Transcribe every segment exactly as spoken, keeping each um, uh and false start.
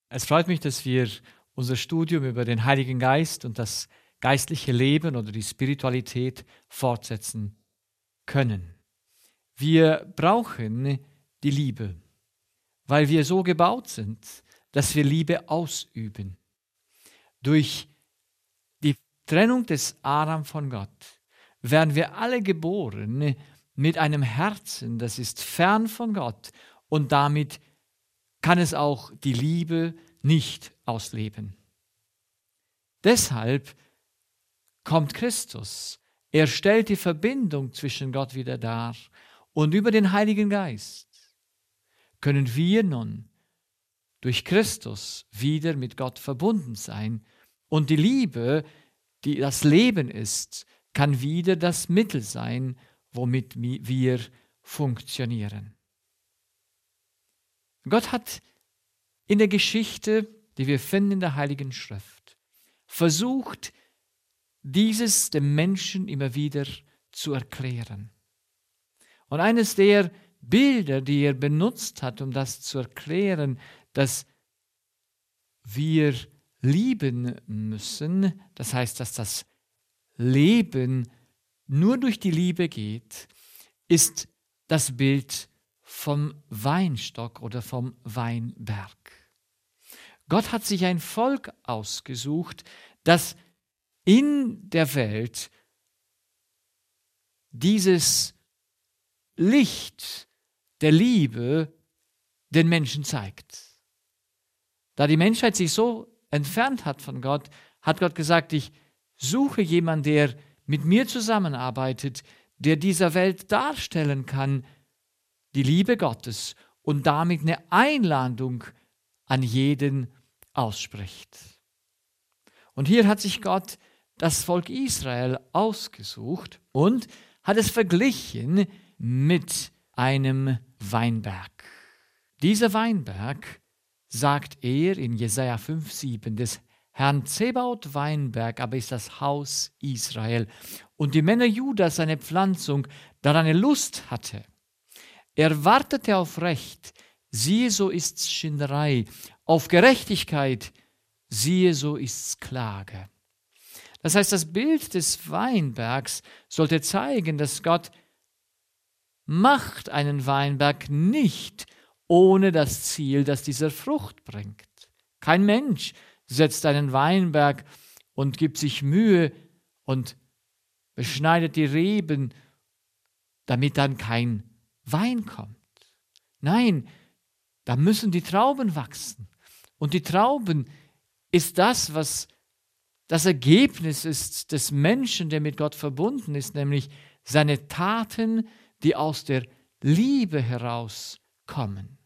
Es freut mich, dass wir unser Studium über den Heiligen Geist und das geistliche Leben oder die Spiritualität fortsetzen können. Wir brauchen die Liebe, weil wir so gebaut sind, dass wir Liebe ausüben. Durch die Trennung des Adam von Gott werden wir alle geboren mit einem Herzen, das ist fern von Gott, und damit kann es auch die Liebe nicht ausleben. Deshalb kommt Christus. Er stellt die Verbindung zwischen Gott wieder dar, und über den Heiligen Geist können wir nun durch Christus wieder mit Gott verbunden sein, und die Liebe, die das Leben ist, kann wieder das Mittel sein, womit wir funktionieren. Gott hat in der Geschichte, die wir finden in der Heiligen Schrift, versucht, dieses dem Menschen immer wieder zu erklären. Und eines der Bilder, die er benutzt hat, um das zu erklären, dass wir lieben müssen, das heißt, dass das Leben nur durch die Liebe geht, ist das Bild vom Weinstock oder vom Weinberg. Gott hat sich ein Volk ausgesucht, das in der Welt dieses Licht der Liebe den Menschen zeigt. Da die Menschheit sich so entfernt hat von Gott, hat Gott gesagt, ich suche jemanden, der mit mir zusammenarbeitet, der dieser Welt darstellen kann, die Liebe Gottes, und damit eine Einladung an jeden ausspricht. Und hier hat sich Gott das Volk Israel ausgesucht und hat es verglichen mit einem Weinberg. Dieser Weinberg, sagt er in Jesaja fünf sieben, des Herrn Zebaoth Weinberg, aber ist das Haus Israel. Und die Männer Judas, seine Pflanzung, daran eine Lust hatte. Er wartete auf Recht, siehe, so ist's Schinderei, auf Gerechtigkeit, siehe, so ist's Klage. Das heißt, das Bild des Weinbergs sollte zeigen, dass Gott macht einen Weinberg nicht ohne das Ziel, dass dieser Frucht bringt. Kein Mensch setzt einen Weinberg und gibt sich Mühe und beschneidet die Reben, damit dann kein Wein kommt. Nein, da müssen die Trauben wachsen. Und die Trauben ist das, was das Ergebnis ist des Menschen, der mit Gott verbunden ist, nämlich seine Taten, die aus der Liebe herauskommen.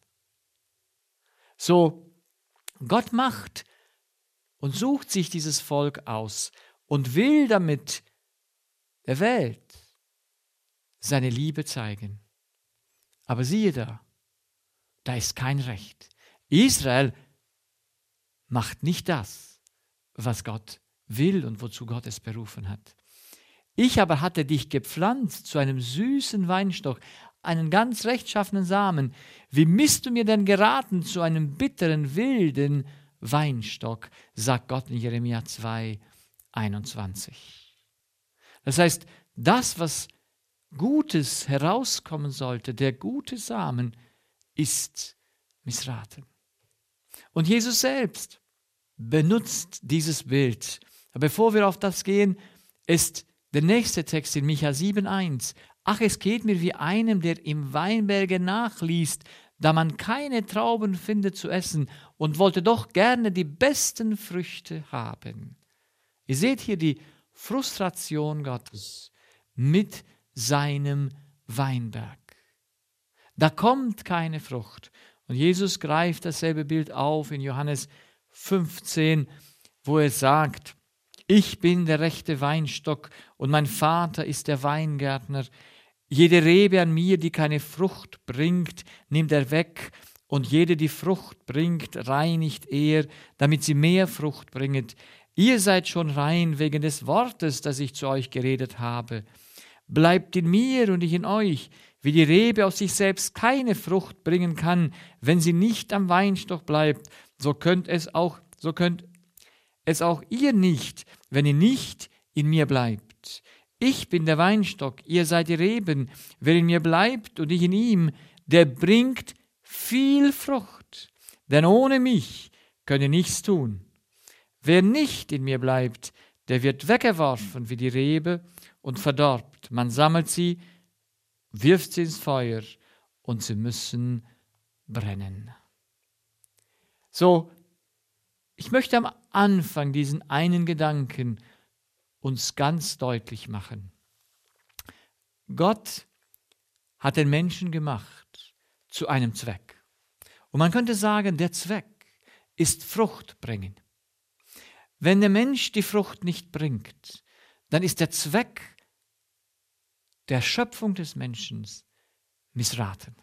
So, Gott macht und sucht sich dieses Volk aus und will damit der Welt seine Liebe zeigen. Aber siehe da, da ist kein Recht. Israel macht nicht das, was Gott will und wozu Gott es berufen hat. Ich aber hatte dich gepflanzt zu einem süßen Weinstock, einen ganz rechtschaffenen Samen. Wie misst du mir denn geraten zu einem bitteren, wilden Weinstock, sagt Gott in Jeremia zwei einundzwanzig. Das heißt, das, was Gutes herauskommen sollte, der gute Samen, ist missraten. Und Jesus selbst benutzt dieses Bild. Aber bevor wir auf das gehen, ist der nächste Text in Micha sieben eins. Ach, es geht mir wie einem, der im Weinberge nachliest, da man keine Trauben findet zu essen und wollte doch gerne die besten Früchte haben. Ihr seht hier die Frustration Gottes mit seinem Weinberg. Da kommt keine Frucht. Und Jesus greift dasselbe Bild auf in Johannes fünfzehn, wo er sagt, ich bin der rechte Weinstock und mein Vater ist der Weingärtner. Jede Rebe an mir, die keine Frucht bringt, nimmt er weg, und jede, die Frucht bringt, reinigt er, damit sie mehr Frucht bringet. Ihr seid schon rein wegen des Wortes, das ich zu euch geredet habe. Bleibt in mir und ich in euch, wie die Rebe aus sich selbst keine Frucht bringen kann, wenn sie nicht am Weinstock bleibt, so könnt es auch, so könnt es auch ihr nicht, wenn ihr nicht in mir bleibt. Ich bin der Weinstock, ihr seid die Reben. Wer in mir bleibt und ich in ihm, der bringt viel Frucht. Denn ohne mich könnt ihr nichts tun. Wer nicht in mir bleibt, der wird weggeworfen wie die Rebe und verdorbt. Man sammelt sie, wirft sie ins Feuer und sie müssen brennen. So, ich möchte am Anfang diesen einen Gedanken uns ganz deutlich machen. Gott hat den Menschen gemacht zu einem Zweck. Und man könnte sagen, der Zweck ist Frucht bringen. Wenn der Mensch die Frucht nicht bringt, dann ist der Zweck der Schöpfung des Menschen missraten.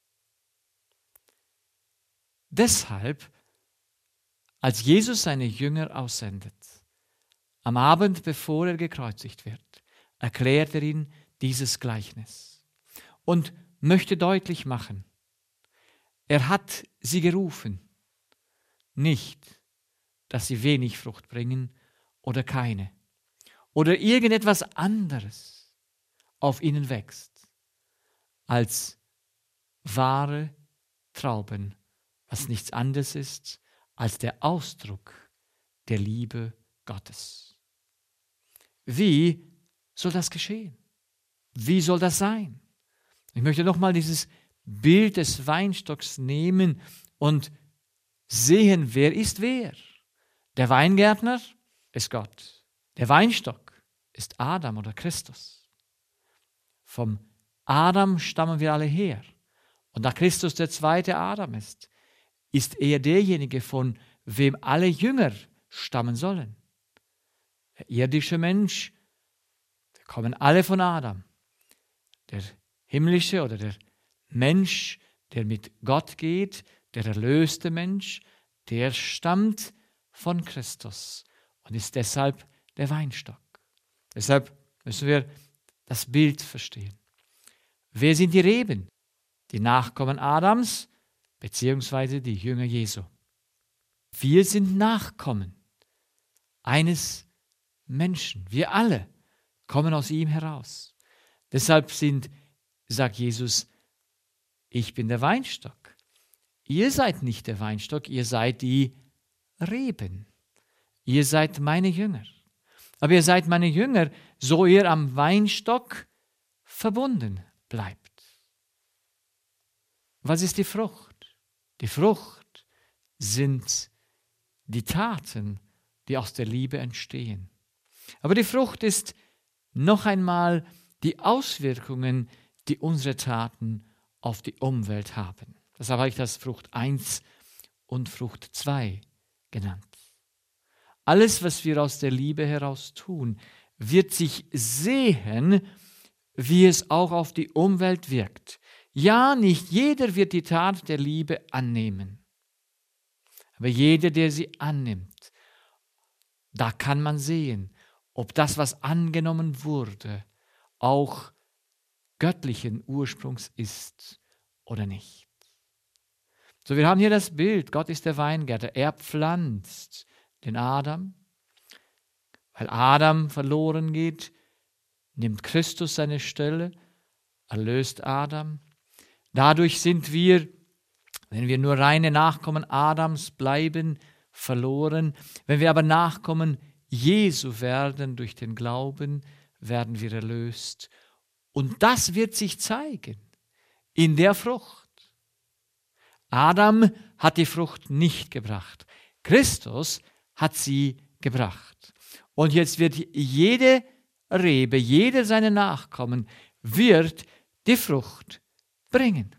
Deshalb, als Jesus seine Jünger aussendet, am Abend, bevor er gekreuzigt wird, erklärt er ihnen dieses Gleichnis und möchte deutlich machen, er hat sie gerufen, nicht, dass sie wenig Frucht bringen oder keine oder irgendetwas anderes auf ihnen wächst, als wahre Trauben, was nichts anderes ist als der Ausdruck der Liebe Gottes. Wie soll das geschehen? Wie soll das sein? Ich möchte nochmal dieses Bild des Weinstocks nehmen und sehen, wer ist wer. Der Weingärtner ist Gott. Der Weinstock ist Adam oder Christus. Vom Adam stammen wir alle her. Und da Christus der zweite Adam ist, ist er derjenige, von wem alle Jünger stammen sollen. Der irdische Mensch, wir kommen alle von Adam. Der himmlische oder der Mensch, der mit Gott geht, der erlöste Mensch, der stammt von Christus und ist deshalb der Weinstock. Deshalb müssen wir das Bild verstehen. Wer sind die Reben? Die Nachkommen Adams beziehungsweise die Jünger Jesu. Wir sind Nachkommen eines Menschen. Wir alle kommen aus ihm heraus. Deshalb sind, sagt Jesus, ich bin der Weinstock. Ihr seid nicht der Weinstock, ihr seid die Reben. Ihr seid meine Jünger. Aber ihr seid meine Jünger, so ihr am Weinstock verbunden bleibt. Was ist die Frucht? Die Frucht sind die Taten, die aus der Liebe entstehen. Aber die Frucht ist noch einmal die Auswirkungen, die unsere Taten auf die Umwelt haben. Deshalb habe ich das Frucht eins und Frucht zwei genannt. Alles, was wir aus der Liebe heraus tun, wird sich sehen, wie es auch auf die Umwelt wirkt. Ja, nicht jeder wird die Tat der Liebe annehmen. Aber jeder, der sie annimmt, da kann man sehen, ob das, was angenommen wurde, auch göttlichen Ursprungs ist oder nicht. So, wir haben hier das Bild, Gott ist der Weingärtner, er pflanzt den Adam. Weil Adam verloren geht, nimmt Christus seine Stelle, erlöst Adam. Dadurch sind wir, wenn wir nur reine Nachkommen Adams bleiben, verloren. Wenn wir aber Nachkommen Jesu werden durch den Glauben, werden wir erlöst. Und das wird sich zeigen in der Frucht. Adam hat die Frucht nicht gebracht. Christus hat sie gebracht. Und jetzt wird jede Rebe, jeder seiner Nachkommen, wird die Frucht bringen.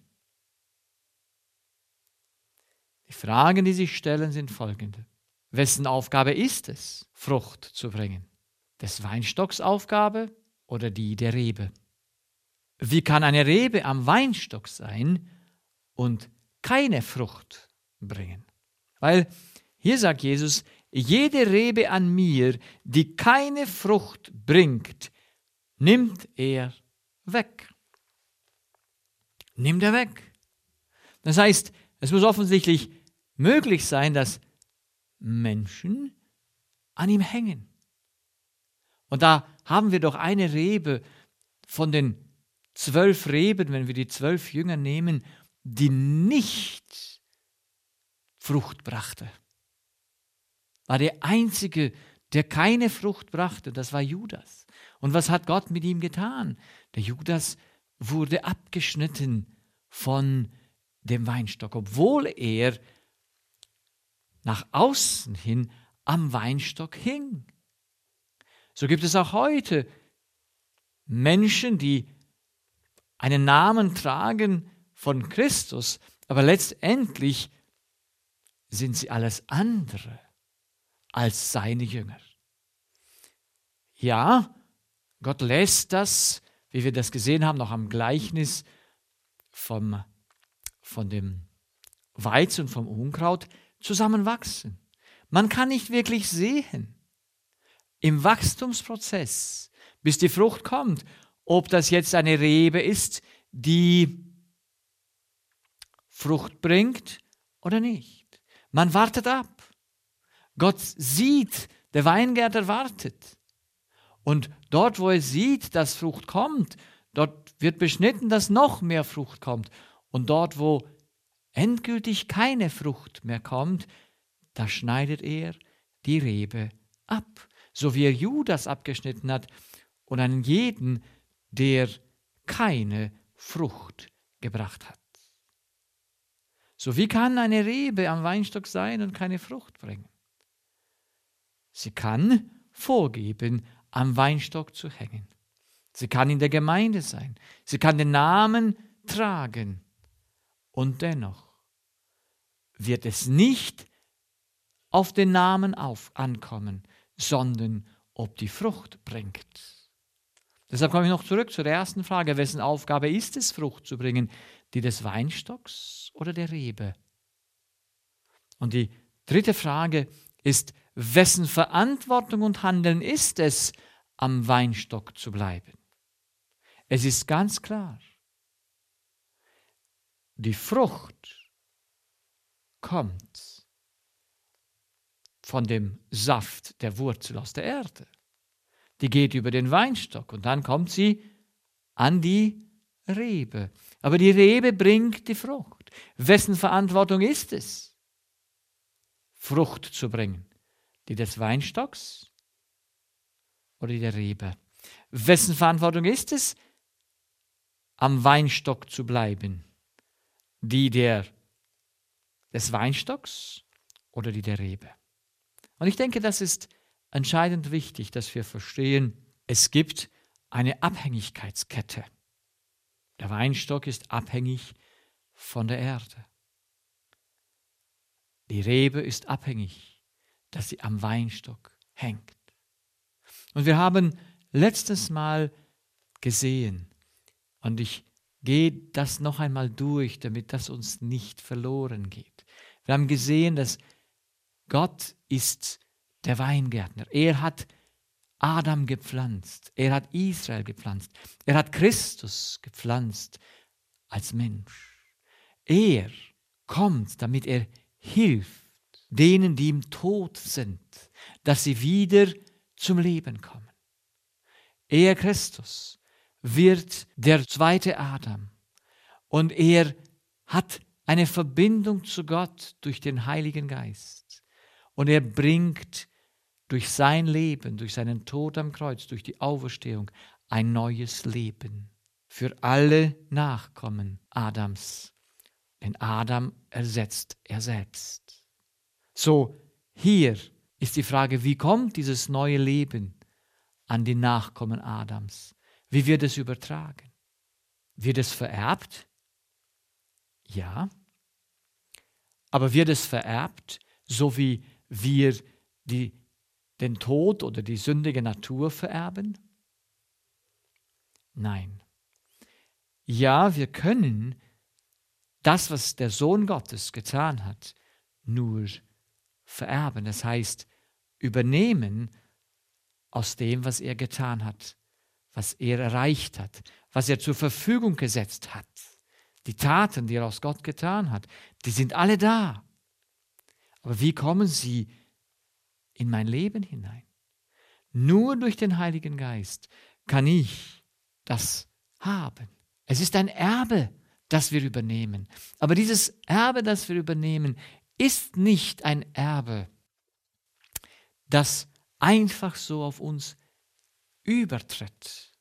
Die Fragen, die sich stellen, sind folgende. Wessen Aufgabe ist es, Frucht zu bringen? Des Weinstocks Aufgabe oder die der Rebe? Wie kann eine Rebe am Weinstock sein und keine Frucht bringen? Weil hier sagt Jesus, jede Rebe an mir, die keine Frucht bringt, nimmt er weg. Nimmt er weg. Das heißt, es muss offensichtlich möglich sein, dass Menschen an ihm hängen. Und da haben wir doch eine Rebe von den zwölf Reben, wenn wir die zwölf Jünger nehmen, die nicht Frucht brachte. War der einzige, der keine Frucht brachte, das war Judas. Und was hat Gott mit ihm getan? Der Judas wurde abgeschnitten von dem Weinstock, obwohl er nach außen hin am Weinstock hing. So gibt es auch heute Menschen, die einen Namen tragen von Christus, aber letztendlich sind sie alles andere als seine Jünger. Ja, Gott lässt das, wie wir das gesehen haben, noch am Gleichnis vom, von dem Weizen und vom Unkraut zusammenwachsen. Man kann nicht wirklich sehen im Wachstumsprozess, bis die Frucht kommt, ob das jetzt eine Rebe ist, die Frucht bringt oder nicht. Man wartet ab. Gott sieht, der Weingärtner wartet. Und dort, wo er sieht, dass Frucht kommt, dort wird beschnitten, dass noch mehr Frucht kommt. Und dort, wo endgültig keine Frucht mehr kommt, da schneidet er die Rebe ab. So wie er Judas abgeschnitten hat und einen jeden, der keine Frucht gebracht hat. So wie kann eine Rebe am Weinstock sein und keine Frucht bringen? Sie kann vorgeben, am Weinstock zu hängen. Sie kann in der Gemeinde sein. Sie kann den Namen tragen. Und dennoch wird es nicht auf den Namen auf ankommen, sondern ob die Frucht bringt. Deshalb komme ich noch zurück zur ersten Frage. Wessen Aufgabe ist es, Frucht zu bringen? Die des Weinstocks oder der Rebe? Und die dritte Frage ist, wessen Verantwortung und Handeln ist es, am Weinstock zu bleiben? Es ist ganz klar, die Frucht kommt von dem Saft der Wurzel aus der Erde. Die geht über den Weinstock und dann kommt sie an die Rebe. Aber die Rebe bringt die Frucht. Wessen Verantwortung ist es, Frucht zu bringen? Die des Weinstocks oder die der Rebe? Wessen Verantwortung ist es, am Weinstock zu bleiben? Die der, des Weinstocks oder die der Rebe? Und ich denke, das ist entscheidend wichtig, dass wir verstehen, es gibt eine Abhängigkeitskette. Der Weinstock ist abhängig von der Erde. Die Rebe ist abhängig, dass sie am Weinstock hängt. Und wir haben letztes Mal gesehen, und ich gehe das noch einmal durch, damit das uns nicht verloren geht. Wir haben gesehen, dass Gott ist der Weingärtner. Er hat Adam gepflanzt. Er hat Israel gepflanzt. Er hat Christus gepflanzt als Mensch. Er kommt, damit er hilft denen, die im Tod sind, dass sie wieder zum Leben kommen. Er, Christus, wird der zweite Adam. Und er hat eine Verbindung zu Gott durch den Heiligen Geist. Und er bringt durch sein Leben, durch seinen Tod am Kreuz, durch die Auferstehung ein neues Leben für alle Nachkommen Adams. Denn Adam ersetzt er selbst. So, hier ist die Frage, wie kommt dieses neue Leben an die Nachkommen Adams? Wie wird es übertragen? Wird es vererbt? Ja. Aber wird es vererbt, so wie wir die, den Tod oder die sündige Natur vererben? Nein. Ja, wir können das, was der Sohn Gottes getan hat, nur vererben. Das heißt, übernehmen aus dem, was er getan hat, was er erreicht hat, was er zur Verfügung gesetzt hat. Die Taten, die er aus Gott getan hat, die sind alle da. Aber wie kommen sie in mein Leben hinein? Nur durch den Heiligen Geist kann ich das haben. Es ist ein Erbe, das wir übernehmen. Aber dieses Erbe, das wir übernehmen, ist nicht ein Erbe, das einfach so auf uns übertritt.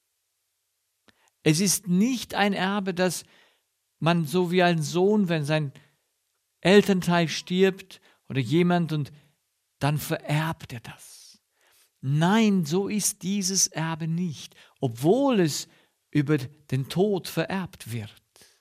Es ist nicht ein Erbe, das man so wie ein Sohn, wenn sein Elternteil stirbt oder jemand, und dann vererbt er das. Nein, so ist dieses Erbe nicht, obwohl es über den Tod vererbt wird.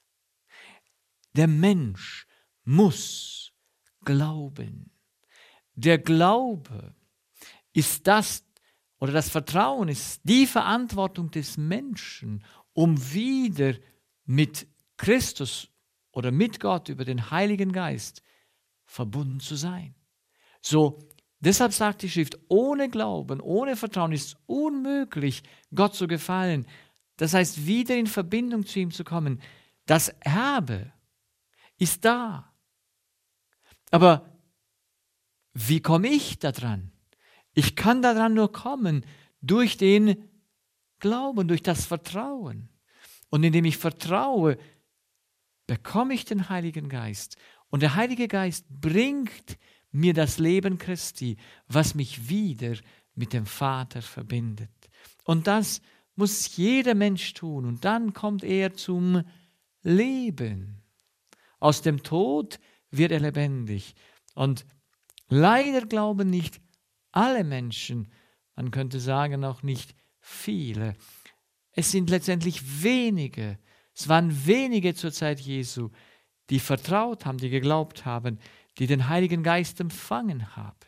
Der Mensch muss glauben. Der Glaube ist das, oder das Vertrauen ist die Verantwortung des Menschen, um wieder mit Christus oder mit Gott über den Heiligen Geist verbunden zu sein. So, deshalb sagt die Schrift, ohne Glauben, ohne Vertrauen ist es unmöglich, Gott zu gefallen. Das heißt, wieder in Verbindung zu ihm zu kommen. Das Erbe ist da. Aber wie komme ich da dran? Ich kann daran nur kommen durch den Glauben, durch das Vertrauen. Und indem ich vertraue, bekomme ich den Heiligen Geist. Und der Heilige Geist bringt mir das Leben Christi, was mich wieder mit dem Vater verbindet. Und das muss jeder Mensch tun. Und dann kommt er zum Leben. Aus dem Tod wird er lebendig. Und leider glauben nicht alle Menschen, man könnte sagen auch nicht viele. Es sind letztendlich wenige, es waren wenige zur Zeit Jesu, die vertraut haben, die geglaubt haben, die den Heiligen Geist empfangen haben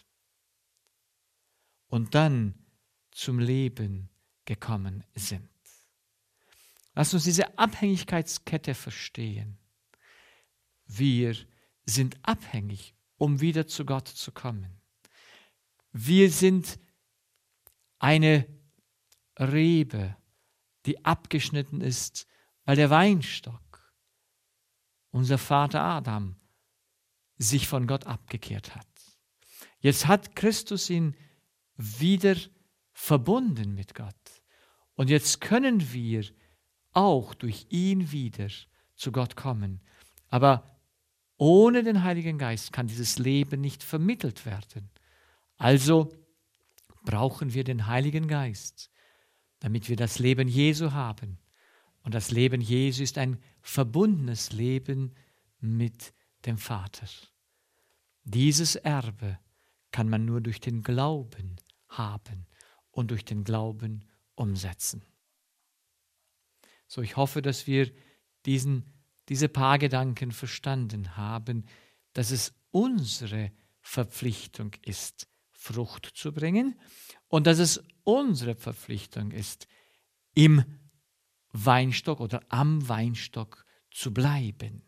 und dann zum Leben gekommen sind. Lass uns diese Abhängigkeitskette verstehen. Wir sind abhängig, um wieder zu Gott zu kommen. Wir sind eine Rebe, die abgeschnitten ist, weil der Weinstock, unser Vater Adam, sich von Gott abgekehrt hat. Jetzt hat Christus ihn wieder verbunden mit Gott. Und jetzt können wir auch durch ihn wieder zu Gott kommen. Aber ohne den Heiligen Geist kann dieses Leben nicht vermittelt werden. Also brauchen wir den Heiligen Geist, damit wir das Leben Jesu haben. Und das Leben Jesu ist ein verbundenes Leben mit dem Vater. Dieses Erbe kann man nur durch den Glauben haben und durch den Glauben umsetzen. So, ich hoffe, dass wir diesen, diese paar Gedanken verstanden haben, dass es unsere Verpflichtung ist, Frucht zu bringen und dass es unsere Verpflichtung ist, im Weinstock oder am Weinstock zu bleiben.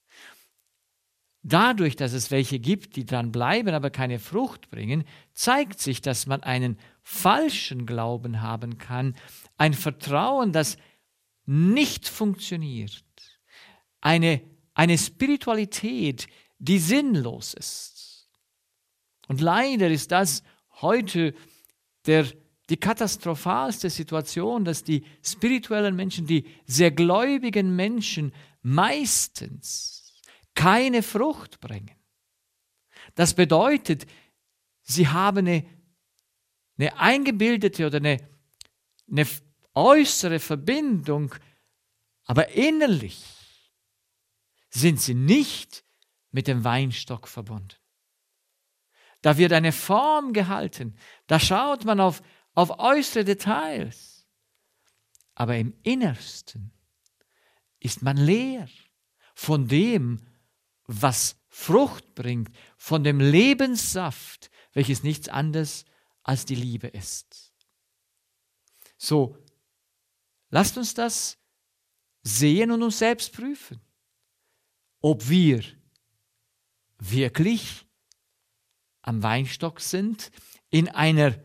Dadurch, dass es welche gibt, die dran bleiben, aber keine Frucht bringen, zeigt sich, dass man einen falschen Glauben haben kann, ein Vertrauen, das nicht funktioniert, eine, eine Spiritualität, die sinnlos ist. Und leider ist das heute der, die katastrophalste Situation, dass die spirituellen Menschen, die sehr gläubigen Menschen meistens keine Frucht bringen. Das bedeutet, sie haben eine, eine eingebildete oder eine, eine äußere Verbindung, aber innerlich sind sie nicht mit dem Weinstock verbunden. Da wird eine Form gehalten, da schaut man auf, auf äußere Details, aber im Innersten ist man leer von dem, was Frucht bringt, von dem Lebenssaft, welches nichts anderes als die Liebe ist. So, lasst uns das sehen und uns selbst prüfen, ob wir wirklich am Weinstock sind, in einer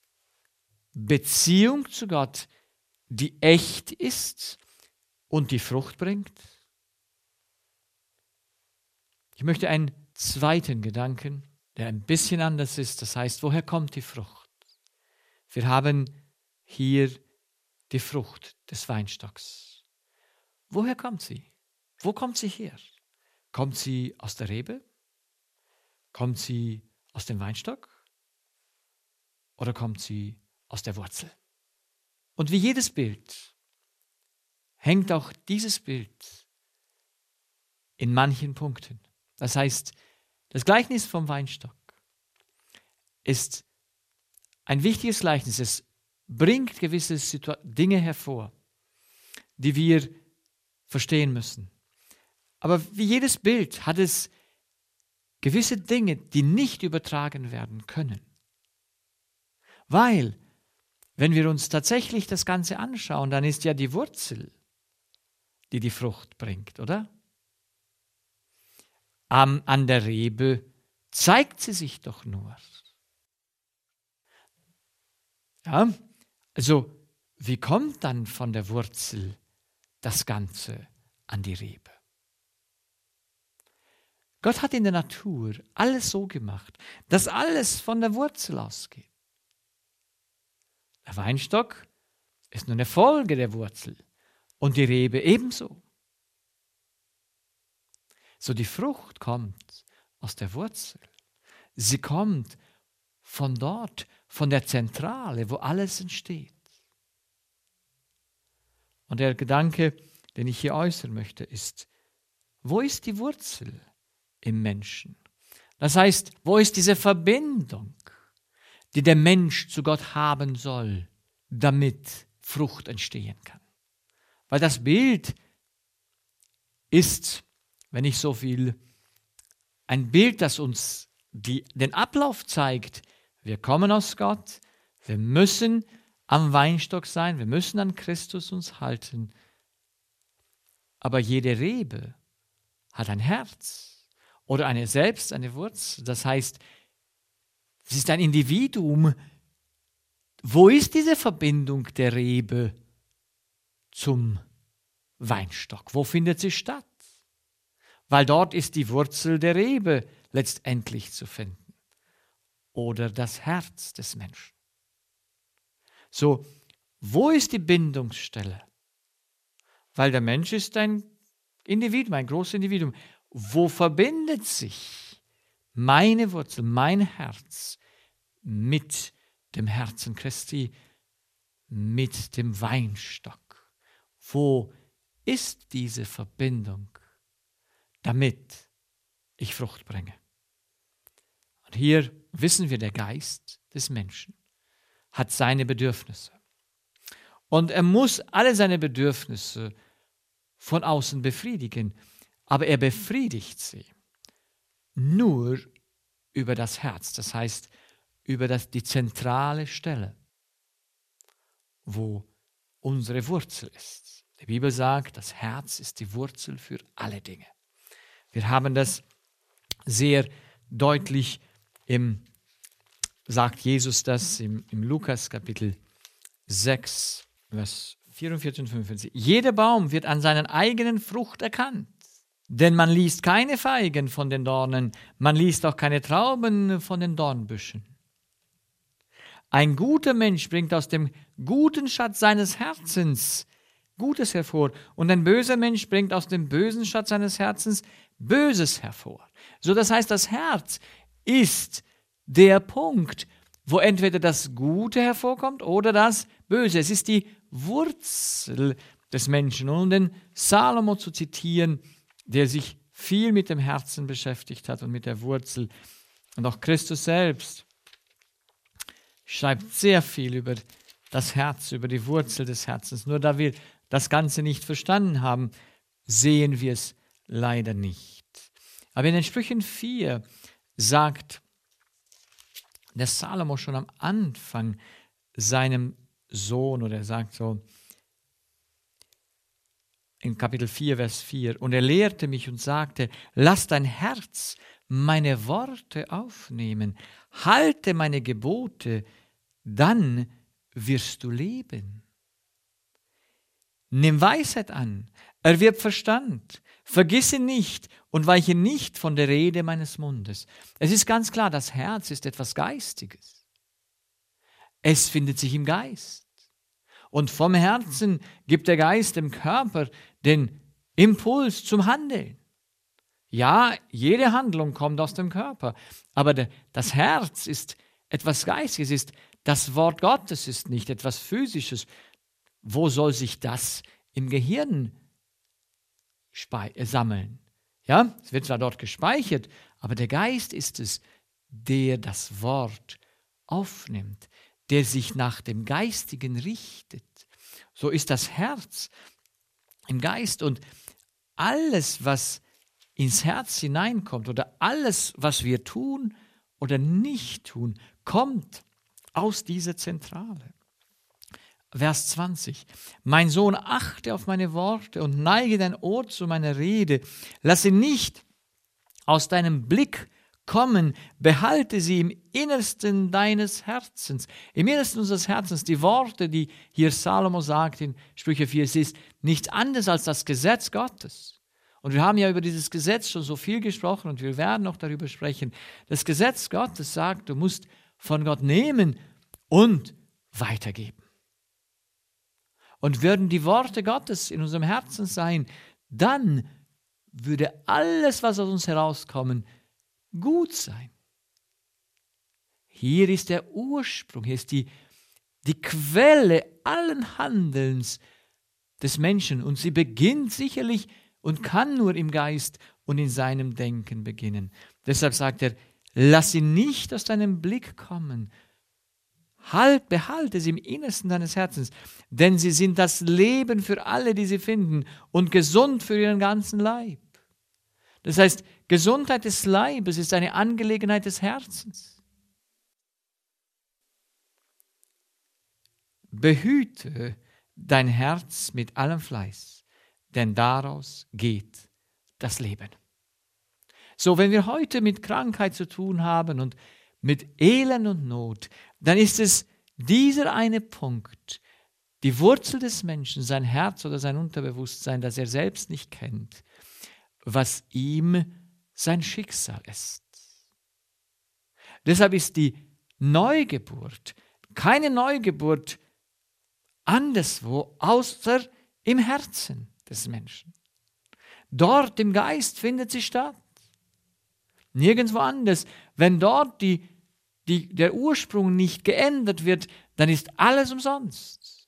Beziehung zu Gott, die echt ist und die Frucht bringt. Ich möchte einen zweiten Gedanken, der ein bisschen anders ist. Das heißt, woher kommt die Frucht? Wir haben hier die Frucht des Weinstocks. Woher kommt sie? Wo kommt sie her? Kommt sie aus der Rebe? Kommt sie aus dem Weinstock? Oder kommt sie aus der Wurzel? Und wie jedes Bild hängt auch dieses Bild in manchen Punkten. Das heißt, das Gleichnis vom Weinstock ist ein wichtiges Gleichnis. Es bringt gewisse Situ- Dinge hervor, die wir verstehen müssen. Aber wie jedes Bild hat es gewisse Dinge, die nicht übertragen werden können. Weil, wenn wir uns tatsächlich das Ganze anschauen, dann ist ja die Wurzel, die die Frucht bringt, oder? Am, an der Rebe zeigt sie sich doch nur. Ja, also wie kommt dann von der Wurzel das Ganze an die Rebe? Gott hat in der Natur alles so gemacht, dass alles von der Wurzel ausgeht. Der Weinstock ist nur eine Folge der Wurzel und die Rebe ebenso. So die Frucht kommt aus der Wurzel. Sie kommt von dort, von der Zentrale, wo alles entsteht. Und der Gedanke, den ich hier äußern möchte, ist, wo ist die Wurzel im Menschen? Das heißt, wo ist diese Verbindung, die der Mensch zu Gott haben soll, damit Frucht entstehen kann? Weil das Bild ist, wenn nicht so viel, ein Bild, das uns die, den Ablauf zeigt. Wir kommen aus Gott, wir müssen am Weinstock sein, wir müssen an Christus uns halten. Aber jede Rebe hat ein Herz oder eine selbst, eine Wurzel. Das heißt, es ist ein Individuum. Wo ist diese Verbindung der Rebe zum Weinstock? Wo findet sie statt? Weil dort ist die Wurzel der Rebe letztendlich zu finden. Oder das Herz des Menschen. So, wo ist die Bindungsstelle? Weil der Mensch ist ein Individuum, ein großes Individuum. Wo verbindet sich meine Wurzel, mein Herz mit dem Herzen Christi, mit dem Weinstock? Wo ist diese Verbindung, damit ich Frucht bringe? Und hier wissen wir, der Geist des Menschen hat seine Bedürfnisse. Und er muss alle seine Bedürfnisse von außen befriedigen, aber er befriedigt sie nur über das Herz, das heißt über das, die zentrale Stelle, wo unsere Wurzel ist. Die Bibel sagt, das Herz ist die Wurzel für alle Dinge. Wir haben das sehr deutlich im, sagt Jesus das im, im Lukas Kapitel sechs, Vers vierundvierzig und fünfundvierzig. Jeder Baum wird an seiner eigenen Frucht erkannt. Denn man liest keine Feigen von den Dornen, man liest auch keine Trauben von den Dornbüschen. Ein guter Mensch bringt aus dem guten Schatz seines Herzens Gutes hervor und ein böser Mensch bringt aus dem bösen Schatz seines Herzens Böses hervor. So, das heißt, das Herz ist der Punkt, wo entweder das Gute hervorkommt oder das Böse. Es ist die Wurzel des Menschen. Und um den Salomo zu zitieren, der sich viel mit dem Herzen beschäftigt hat und mit der Wurzel. Und auch Christus selbst schreibt sehr viel über das Herz, über die Wurzel des Herzens. Nur da wir das Ganze nicht verstanden haben, sehen wir es leider nicht. Aber in den Sprüchen vier sagt der Salomo schon am Anfang seinem Sohn, oder er sagt so, in Kapitel vier, Vers vier, und er lehrte mich und sagte, lass dein Herz meine Worte aufnehmen, halte meine Gebote, dann wirst du leben. Nimm Weisheit an, erwirb Verstand, Vergisse nicht und weiche nicht von der Rede meines Mundes. Es ist ganz klar, das Herz ist etwas Geistiges. Es findet sich im Geist. Und vom Herzen gibt der Geist dem Körper den Impuls zum Handeln. Ja, jede Handlung kommt aus dem Körper, aber der, das Herz ist etwas Geistiges, ist das Wort Gottes, ist nicht etwas Physisches. Wo soll sich das im Gehirn spe- äh, sammeln? Ja, es wird zwar dort gespeichert, aber der Geist ist es, der das Wort aufnimmt, der sich nach dem Geistigen richtet. So ist das Herz im Geist, und alles, was ins Herz hineinkommt oder alles, was wir tun oder nicht tun, kommt aus dieser Zentrale. Vers zwanzig. Mein Sohn, achte auf meine Worte und neige dein Ohr zu meiner Rede. Lasse nicht aus deinem Blick kommen, behalte sie im Innersten deines Herzens. Im Innersten unseres Herzens, die Worte, die hier Salomo sagt in Sprüche vier, es ist nichts anderes als das Gesetz Gottes. Und wir haben ja über dieses Gesetz schon so viel gesprochen und wir werden noch darüber sprechen. Das Gesetz Gottes sagt, du musst von Gott nehmen und weitergeben. Und würden die Worte Gottes in unserem Herzen sein, dann würde alles, was aus uns herauskommt, gut sein. Hier ist der Ursprung, hier ist die, die Quelle allen Handelns des Menschen. Und sie beginnt sicherlich und kann nur im Geist und in seinem Denken beginnen. Deshalb sagt er, lass sie nicht aus deinem Blick kommen. Halt, behalte sie im Innersten deines Herzens, denn sie sind das Leben für alle, die sie finden, und gesund für ihren ganzen Leib. Das heißt, Gesundheit des Leibes ist eine Angelegenheit des Herzens. Behüte dein Herz mit allem Fleiß, denn daraus geht das Leben. So, wenn wir heute mit Krankheit zu tun haben und mit Elend und Not, dann ist es dieser eine Punkt, die Wurzel des Menschen, sein Herz oder sein Unterbewusstsein, das er selbst nicht kennt, was ihm sein Schicksal ist. Deshalb ist die Neugeburt keine Neugeburt anderswo, außer im Herzen des Menschen. Dort im Geist findet sie statt. Nirgendwo anders. Wenn dort die, die, der Ursprung nicht geändert wird, dann ist alles umsonst.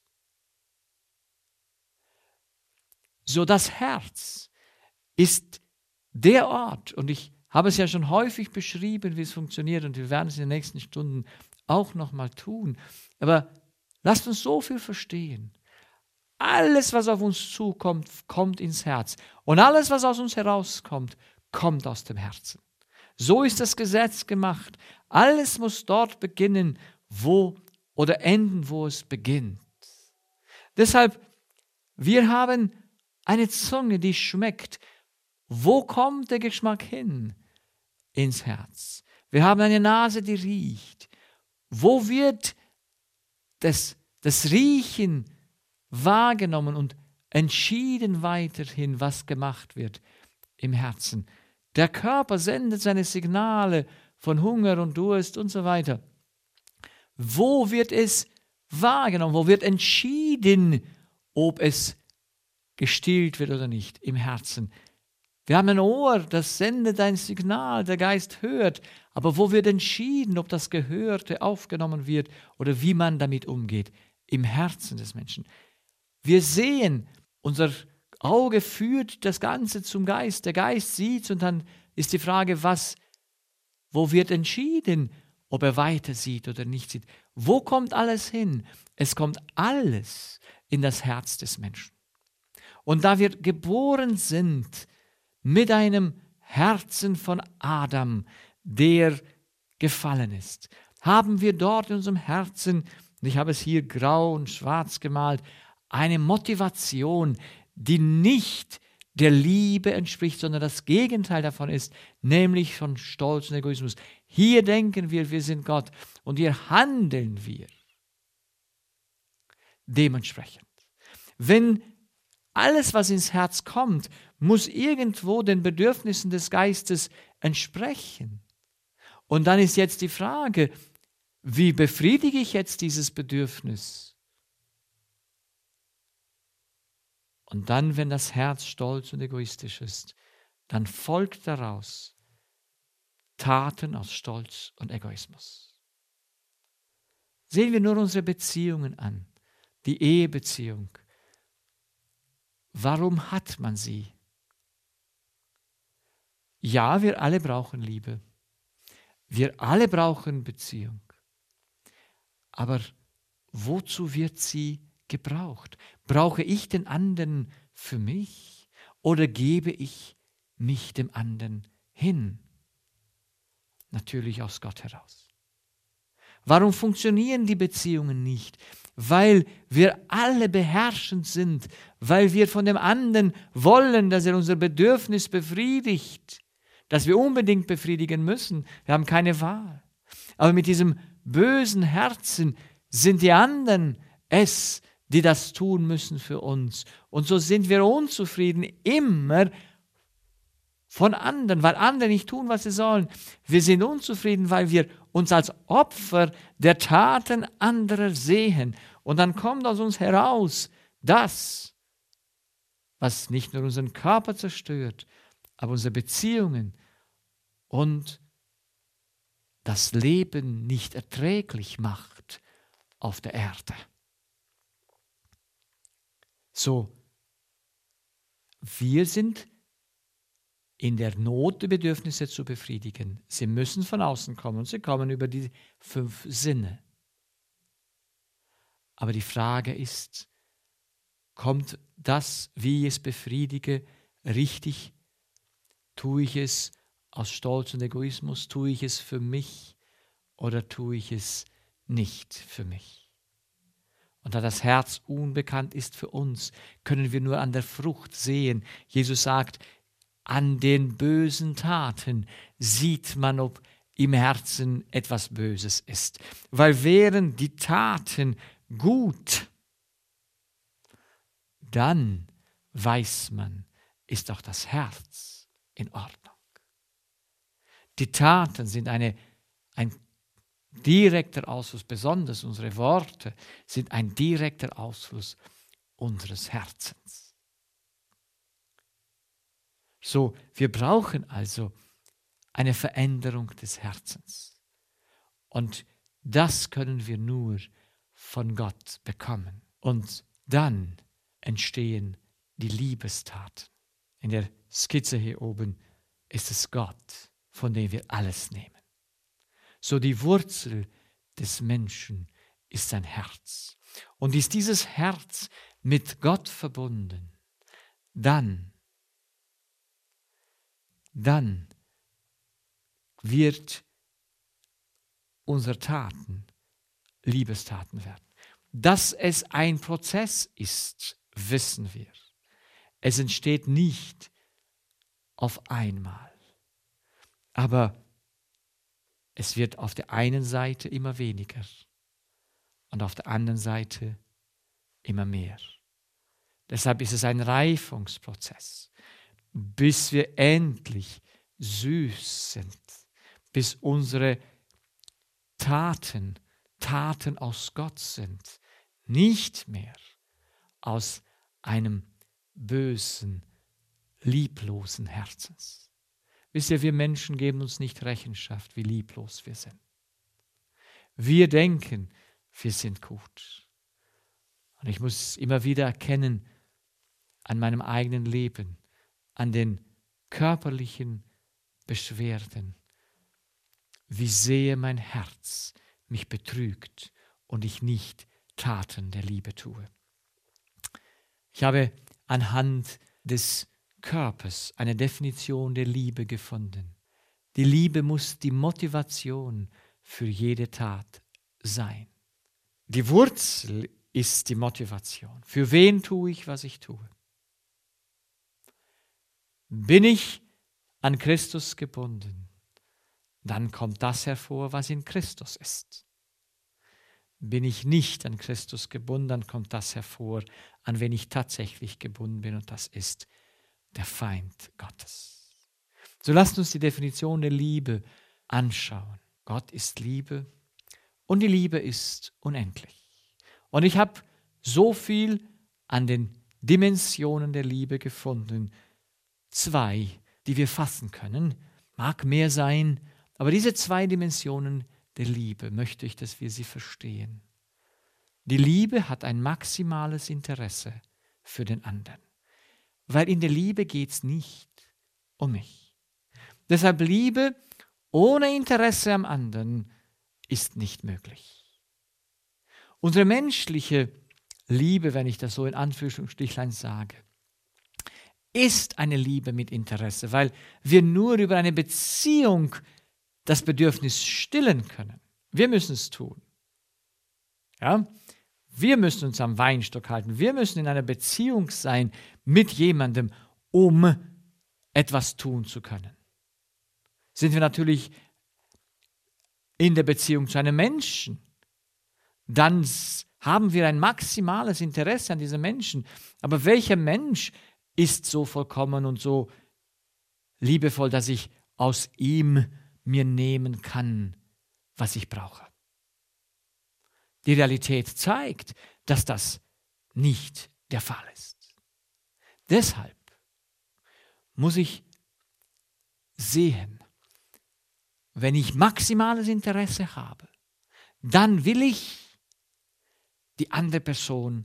So, das Herz ist der Ort, und ich habe es ja schon häufig beschrieben, wie es funktioniert, und wir werden es in den nächsten Stunden auch nochmal tun. Aber lasst uns so viel verstehen. Alles, was auf uns zukommt, kommt ins Herz. Und alles, was aus uns herauskommt, kommt aus dem Herzen. So ist das Gesetz gemacht. Alles muss dort beginnen, wo oder enden, wo es beginnt. Deshalb, wir haben eine Zunge, die schmeckt. Wo kommt der Geschmack hin? Ins Herz. Wir haben eine Nase, die riecht. Wo wird das, das Riechen wahrgenommen und entschieden weiterhin, was gemacht wird? Im Herzen. Der Körper sendet seine Signale von Hunger und Durst und so weiter. Wo wird es wahrgenommen? Wo wird entschieden, ob es gestillt wird oder nicht? Im Herzen. Wir haben ein Ohr, das sendet ein Signal, der Geist hört. Aber wo wird entschieden, ob das Gehörte aufgenommen wird oder wie man damit umgeht? Im Herzen des Menschen. Wir sehen, unser Auge führt das Ganze zum Geist. Der Geist sieht es, und dann ist die Frage, was, wo wird entschieden, ob er weiter sieht oder nicht sieht. Wo kommt alles hin? Es kommt alles in das Herz des Menschen. Und da wir geboren sind mit einem Herzen von Adam, der gefallen ist, haben wir dort in unserem Herzen, und ich habe es hier grau und schwarz gemalt, eine Motivation, die nicht der Liebe entspricht, sondern das Gegenteil davon ist, nämlich von Stolz und Egoismus. Hier denken wir, wir sind Gott, und hier handeln wir dementsprechend. Wenn alles, was ins Herz kommt, muss irgendwo den Bedürfnissen des Geistes entsprechen. Und dann ist jetzt die Frage, wie befriedige ich jetzt dieses Bedürfnis? Und dann, wenn das Herz stolz und egoistisch ist, dann folgt daraus Taten aus Stolz und Egoismus. Sehen wir nur unsere Beziehungen an, die Ehebeziehung. Warum hat man sie? Ja, wir alle brauchen Liebe. Wir alle brauchen Beziehung. Aber wozu wird sie gebraucht? Brauche ich den anderen für mich oder gebe ich mich dem anderen hin? Natürlich aus Gott heraus. Warum funktionieren die Beziehungen nicht? Weil wir alle beherrschend sind, weil wir von dem anderen wollen, dass er unser Bedürfnis befriedigt, das wir unbedingt befriedigen müssen. Wir haben keine Wahl. Aber mit diesem bösen Herzen sind die anderen es, die das tun müssen für uns. Und so sind wir unzufrieden immer von anderen, weil andere nicht tun, was sie sollen. Wir sind unzufrieden, weil wir uns als Opfer der Taten anderer sehen. Und dann kommt aus uns heraus das, was nicht nur unseren Körper zerstört, aber unsere Beziehungen und das Leben nicht erträglich macht auf der Erde. So, wir sind in der Not, die Bedürfnisse zu befriedigen. Sie müssen von außen kommen und sie kommen über die fünf Sinne. Aber die Frage ist, kommt das, wie ich es befriedige, richtig? Tue ich es aus Stolz und Egoismus? Tue ich es für mich oder tue ich es nicht für mich? Und da das Herz unbekannt ist für uns, können wir nur an der Frucht sehen. Jesus sagt, an den bösen Taten sieht man, ob im Herzen etwas Böses ist. Weil wären die Taten gut, dann weiß man, ist auch das Herz in Ordnung. Die Taten sind eine, ein direkter Ausfluss, besonders unsere Worte sind ein direkter Ausfluss unseres Herzens. So, wir brauchen also eine Veränderung des Herzens. Und das können wir nur von Gott bekommen. Und dann entstehen die Liebestaten. In der Skizze hier oben ist es Gott, von dem wir alles nehmen. So die Wurzel des Menschen ist sein Herz. Und ist dieses Herz mit Gott verbunden, dann dann wird unsere Taten Liebestaten werden. Dass es ein Prozess ist, wissen wir. Es entsteht nicht auf einmal. Aber es wird auf der einen Seite immer weniger und auf der anderen Seite immer mehr. Deshalb ist es ein Reifungsprozess, bis wir endlich süß sind, bis unsere Taten, Taten aus Gott sind, nicht mehr aus einem bösen, lieblosen Herzens. Wisst ihr, wir Menschen geben uns nicht Rechenschaft, wie lieblos wir sind. Wir denken, wir sind gut. Und ich muss immer wieder erkennen, an meinem eigenen Leben, an den körperlichen Beschwerden, wie sehr mein Herz mich betrügt und ich nicht Taten der Liebe tue. Ich habe anhand des Körpers eine Definition der Liebe gefunden. Die Liebe muss die Motivation für jede Tat sein. Die Wurzel ist die Motivation. Für wen tue ich, was ich tue? Bin ich an Christus gebunden, dann kommt das hervor, was in Christus ist. Bin ich nicht an Christus gebunden, dann kommt das hervor, an wen ich tatsächlich gebunden bin, und das ist der Feind Gottes. So lasst uns die Definition der Liebe anschauen. Gott ist Liebe und die Liebe ist unendlich. Und ich habe so viel an den Dimensionen der Liebe gefunden. Zwei, die wir fassen können. Mag mehr sein, aber diese zwei Dimensionen der Liebe möchte ich, dass wir sie verstehen. Die Liebe hat ein maximales Interesse für den anderen, weil in der Liebe geht es nicht um mich. Deshalb Liebe ohne Interesse am anderen ist nicht möglich. Unsere menschliche Liebe, wenn ich das so in Anführungsstrichlein sage, ist eine Liebe mit Interesse, weil wir nur über eine Beziehung das Bedürfnis stillen können. Wir müssen es tun. Ja? Wir müssen uns am Weinstock halten. Wir müssen in einer Beziehung sein mit jemandem, um etwas tun zu können. Sind wir natürlich in der Beziehung zu einem Menschen, dann haben wir ein maximales Interesse an diesem Menschen. Aber welcher Mensch ist so vollkommen und so liebevoll, dass ich aus ihm mir nehmen kann, was ich brauche? Die Realität zeigt, dass das nicht der Fall ist. Deshalb muss ich sehen, wenn ich maximales Interesse habe, dann will ich die andere Person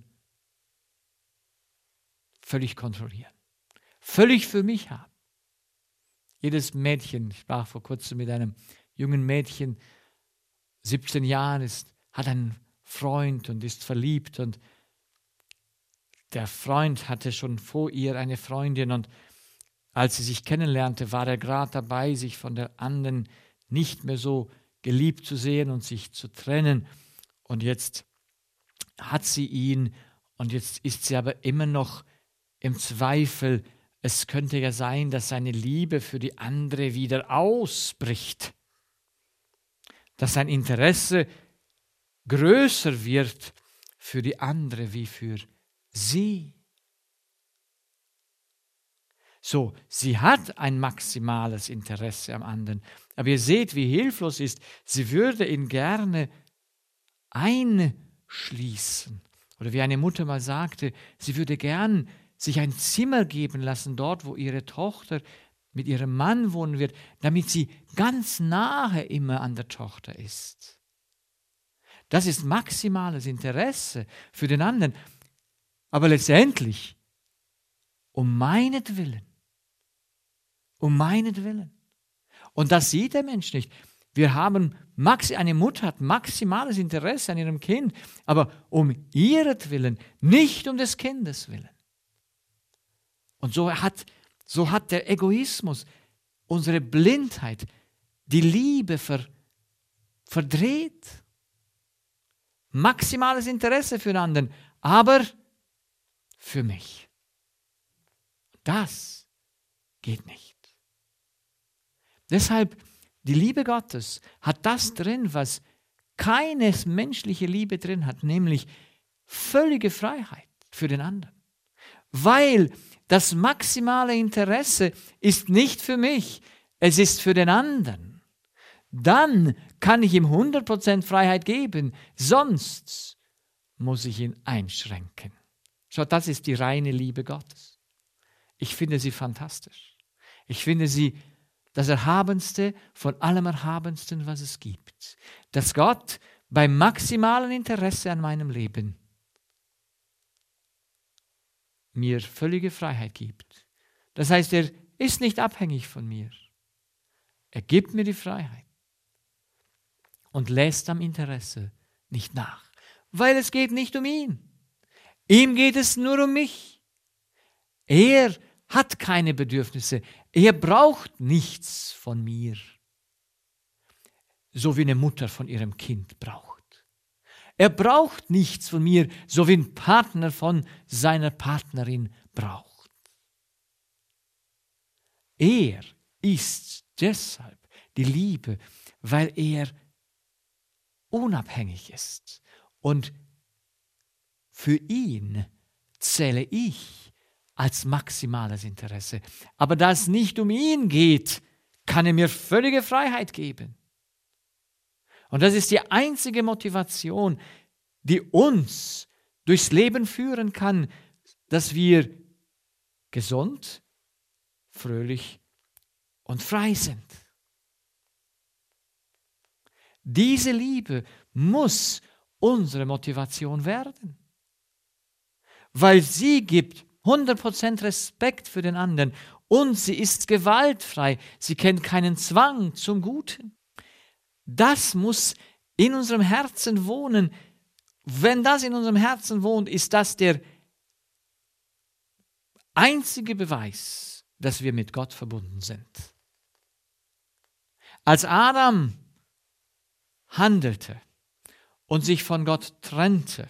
völlig kontrollieren, völlig für mich haben. Jedes Mädchen, ich sprach vor kurzem mit einem jungen Mädchen, siebzehn Jahre ist, hat einen Freund und ist verliebt und der Freund hatte schon vor ihr eine Freundin und als sie sich kennenlernte, war er gerade dabei, sich von der anderen nicht mehr so geliebt zu sehen und sich zu trennen. Und jetzt hat sie ihn und jetzt ist sie aber immer noch im Zweifel. Es könnte ja sein, dass seine Liebe für die andere wieder ausbricht, dass sein Interesse größer wird für die andere wie für sie. So, sie hat ein maximales Interesse am anderen, aber ihr seht, wie hilflos ist. Sie würde ihn gerne einschließen. Oder wie eine Mutter mal sagte, sie würde gern sich ein Zimmer geben lassen, dort, wo ihre Tochter mit ihrem Mann wohnen wird, damit sie ganz nahe immer an der Tochter ist. Das ist maximales Interesse für den anderen. Aber letztendlich, um meinetwillen, um meinetwillen. Und das sieht der Mensch nicht. Wir haben, eine Mutter hat maximales Interesse an ihrem Kind, aber um ihretwillen, nicht um des Kindes willen. Und so hat, so hat der Egoismus, unsere Blindheit, die Liebe ver, verdreht. Maximales Interesse für den anderen, aber für mich. Das geht nicht. Deshalb, die Liebe Gottes hat das drin, was keine menschliche Liebe drin hat, nämlich völlige Freiheit für den anderen. Weil das maximale Interesse ist nicht für mich, es ist für den anderen. Dann kann ich ihm hundert Prozent Freiheit geben, sonst muss ich ihn einschränken. Schaut, das ist die reine Liebe Gottes. Ich finde sie fantastisch. Ich finde sie das Erhabenste von allem Erhabensten, was es gibt. Dass Gott beim maximalen Interesse an meinem Leben mir völlige Freiheit gibt. Das heißt, er ist nicht abhängig von mir. Er gibt mir die Freiheit und lässt am Interesse nicht nach, weil es geht nicht um ihn. Ihm geht es nur um mich. Er hat keine Bedürfnisse. Er braucht nichts von mir. So wie eine Mutter von ihrem Kind braucht. Er braucht nichts von mir, so wie ein Partner von seiner Partnerin braucht. Er ist deshalb die Liebe, weil er unabhängig ist. Und für ihn zähle ich als maximales Interesse. Aber da es nicht um ihn geht, kann er mir völlige Freiheit geben. Und das ist die einzige Motivation, die uns durchs Leben führen kann, dass wir gesund, fröhlich und frei sind. Diese Liebe muss unsere Motivation werden, weil sie gibt hundert Prozent Respekt für den anderen und sie ist gewaltfrei, sie kennt keinen Zwang zum Guten. Das muss in unserem Herzen wohnen. Wenn das in unserem Herzen wohnt, ist das der einzige Beweis, dass wir mit Gott verbunden sind. Als Adam handelte und sich von Gott trennte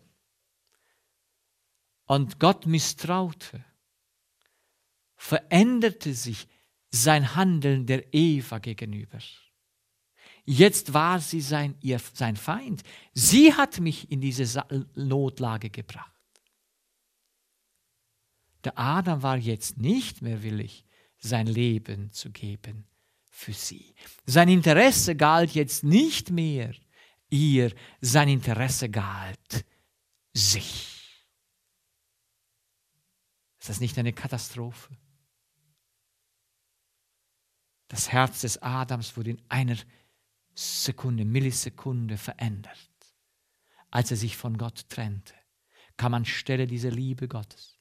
und Gott misstraute, veränderte sich sein Handeln der Eva gegenüber. Jetzt war sie sein, ihr, sein Feind. Sie hat mich in diese Notlage gebracht. Der Adam war jetzt nicht mehr willig, sein Leben zu geben für sie. Sein Interesse galt jetzt nicht mehr ihr, sein Interesse galt sich. Ist das nicht eine Katastrophe? Das Herz des Adams wurde in einer Sekunde, Millisekunde verändert. Als er sich von Gott trennte, kam anstelle dieser Liebe Gottes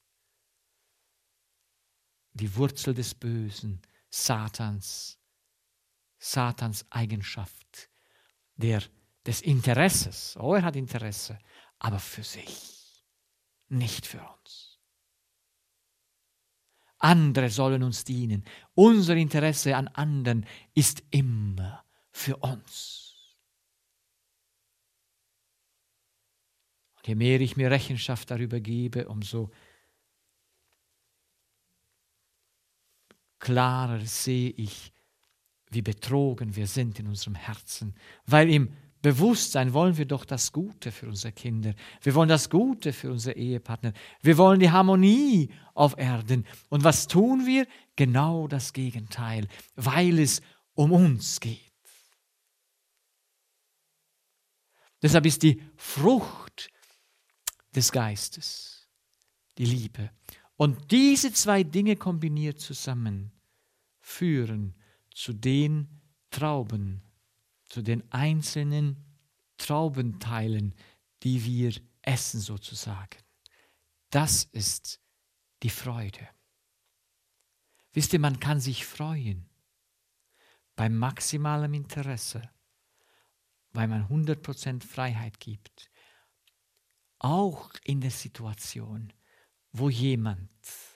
die Wurzel des Bösen, Satans, Satans Eigenschaft, der, des Interesses. Oh, er hat Interesse, aber für sich, nicht für uns. Andere sollen uns dienen. Unser Interesse an anderen ist immer für uns. Und je mehr ich mir Rechenschaft darüber gebe, umso klarer sehe ich, wie betrogen wir sind in unserem Herzen. Weil im Bewusstsein wollen wir doch das Gute für unsere Kinder. Wir wollen das Gute für unsere Ehepartner. Wir wollen die Harmonie auf Erden. Und was tun wir? Genau das Gegenteil, weil es um uns geht. Deshalb ist die Frucht des Geistes die Liebe. Und diese zwei Dinge kombiniert zusammen führen zu den Trauben, zu den einzelnen Traubenteilen, die wir essen sozusagen. Das ist die Freude. Wisst ihr, man kann sich freuen bei maximalem Interesse, weil man hundert Prozent Freiheit gibt. Auch in der Situation, wo jemand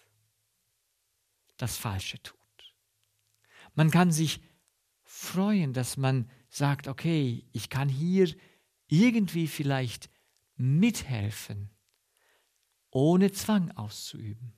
das Falsche tut. Man kann sich freuen, dass man sagt, okay, ich kann hier irgendwie vielleicht mithelfen, ohne Zwang auszuüben,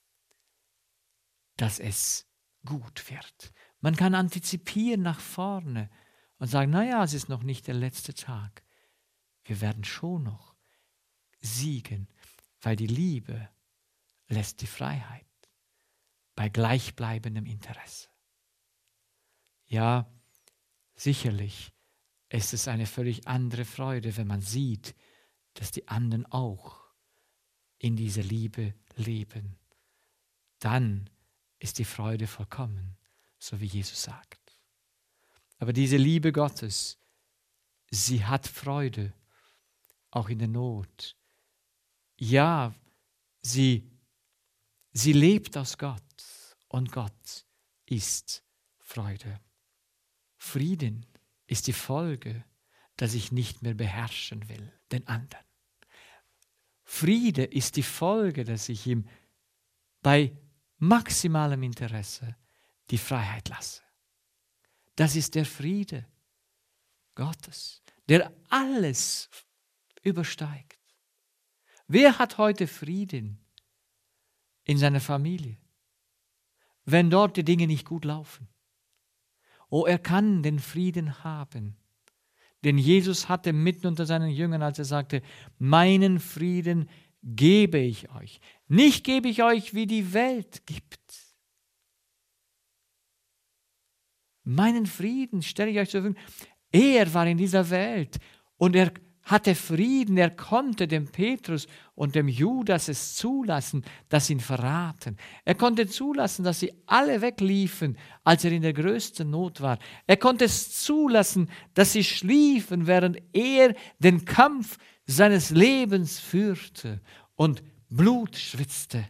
dass es gut wird. Man kann antizipieren nach vorne und sagen, naja, es ist noch nicht der letzte Tag. Wir werden schon noch siegen, weil die Liebe lässt die Freiheit bei gleichbleibendem Interesse. Ja, sicherlich ist es eine völlig andere Freude, wenn man sieht, dass die anderen auch in dieser Liebe leben. Dann ist die Freude vollkommen, so wie Jesus sagt. Aber diese Liebe Gottes, sie hat Freude, auch in der Not. Ja, sie Sie lebt aus Gott und Gott ist Freude. Frieden ist die Folge, dass ich nicht mehr beherrschen will, den anderen. Friede ist die Folge, dass ich ihm bei maximalem Interesse die Freiheit lasse. Das ist der Friede Gottes, der alles übersteigt. Wer hat heute Frieden in seiner Familie, wenn dort die Dinge nicht gut laufen? Oh, er kann den Frieden haben, den Jesus hatte mitten unter seinen Jüngern, als er sagte, meinen Frieden gebe ich euch. Nicht gebe ich euch, wie die Welt gibt. Meinen Frieden stelle ich euch zur Verfügung. Er war in dieser Welt und er hatte Frieden. Er konnte dem Petrus und dem Judas es zulassen, dass sie ihn verraten. Er konnte zulassen, dass sie alle wegliefen, als er in der größten Not war. Er konnte es zulassen, dass sie schliefen, während er den Kampf seines Lebens führte und Blut schwitzte.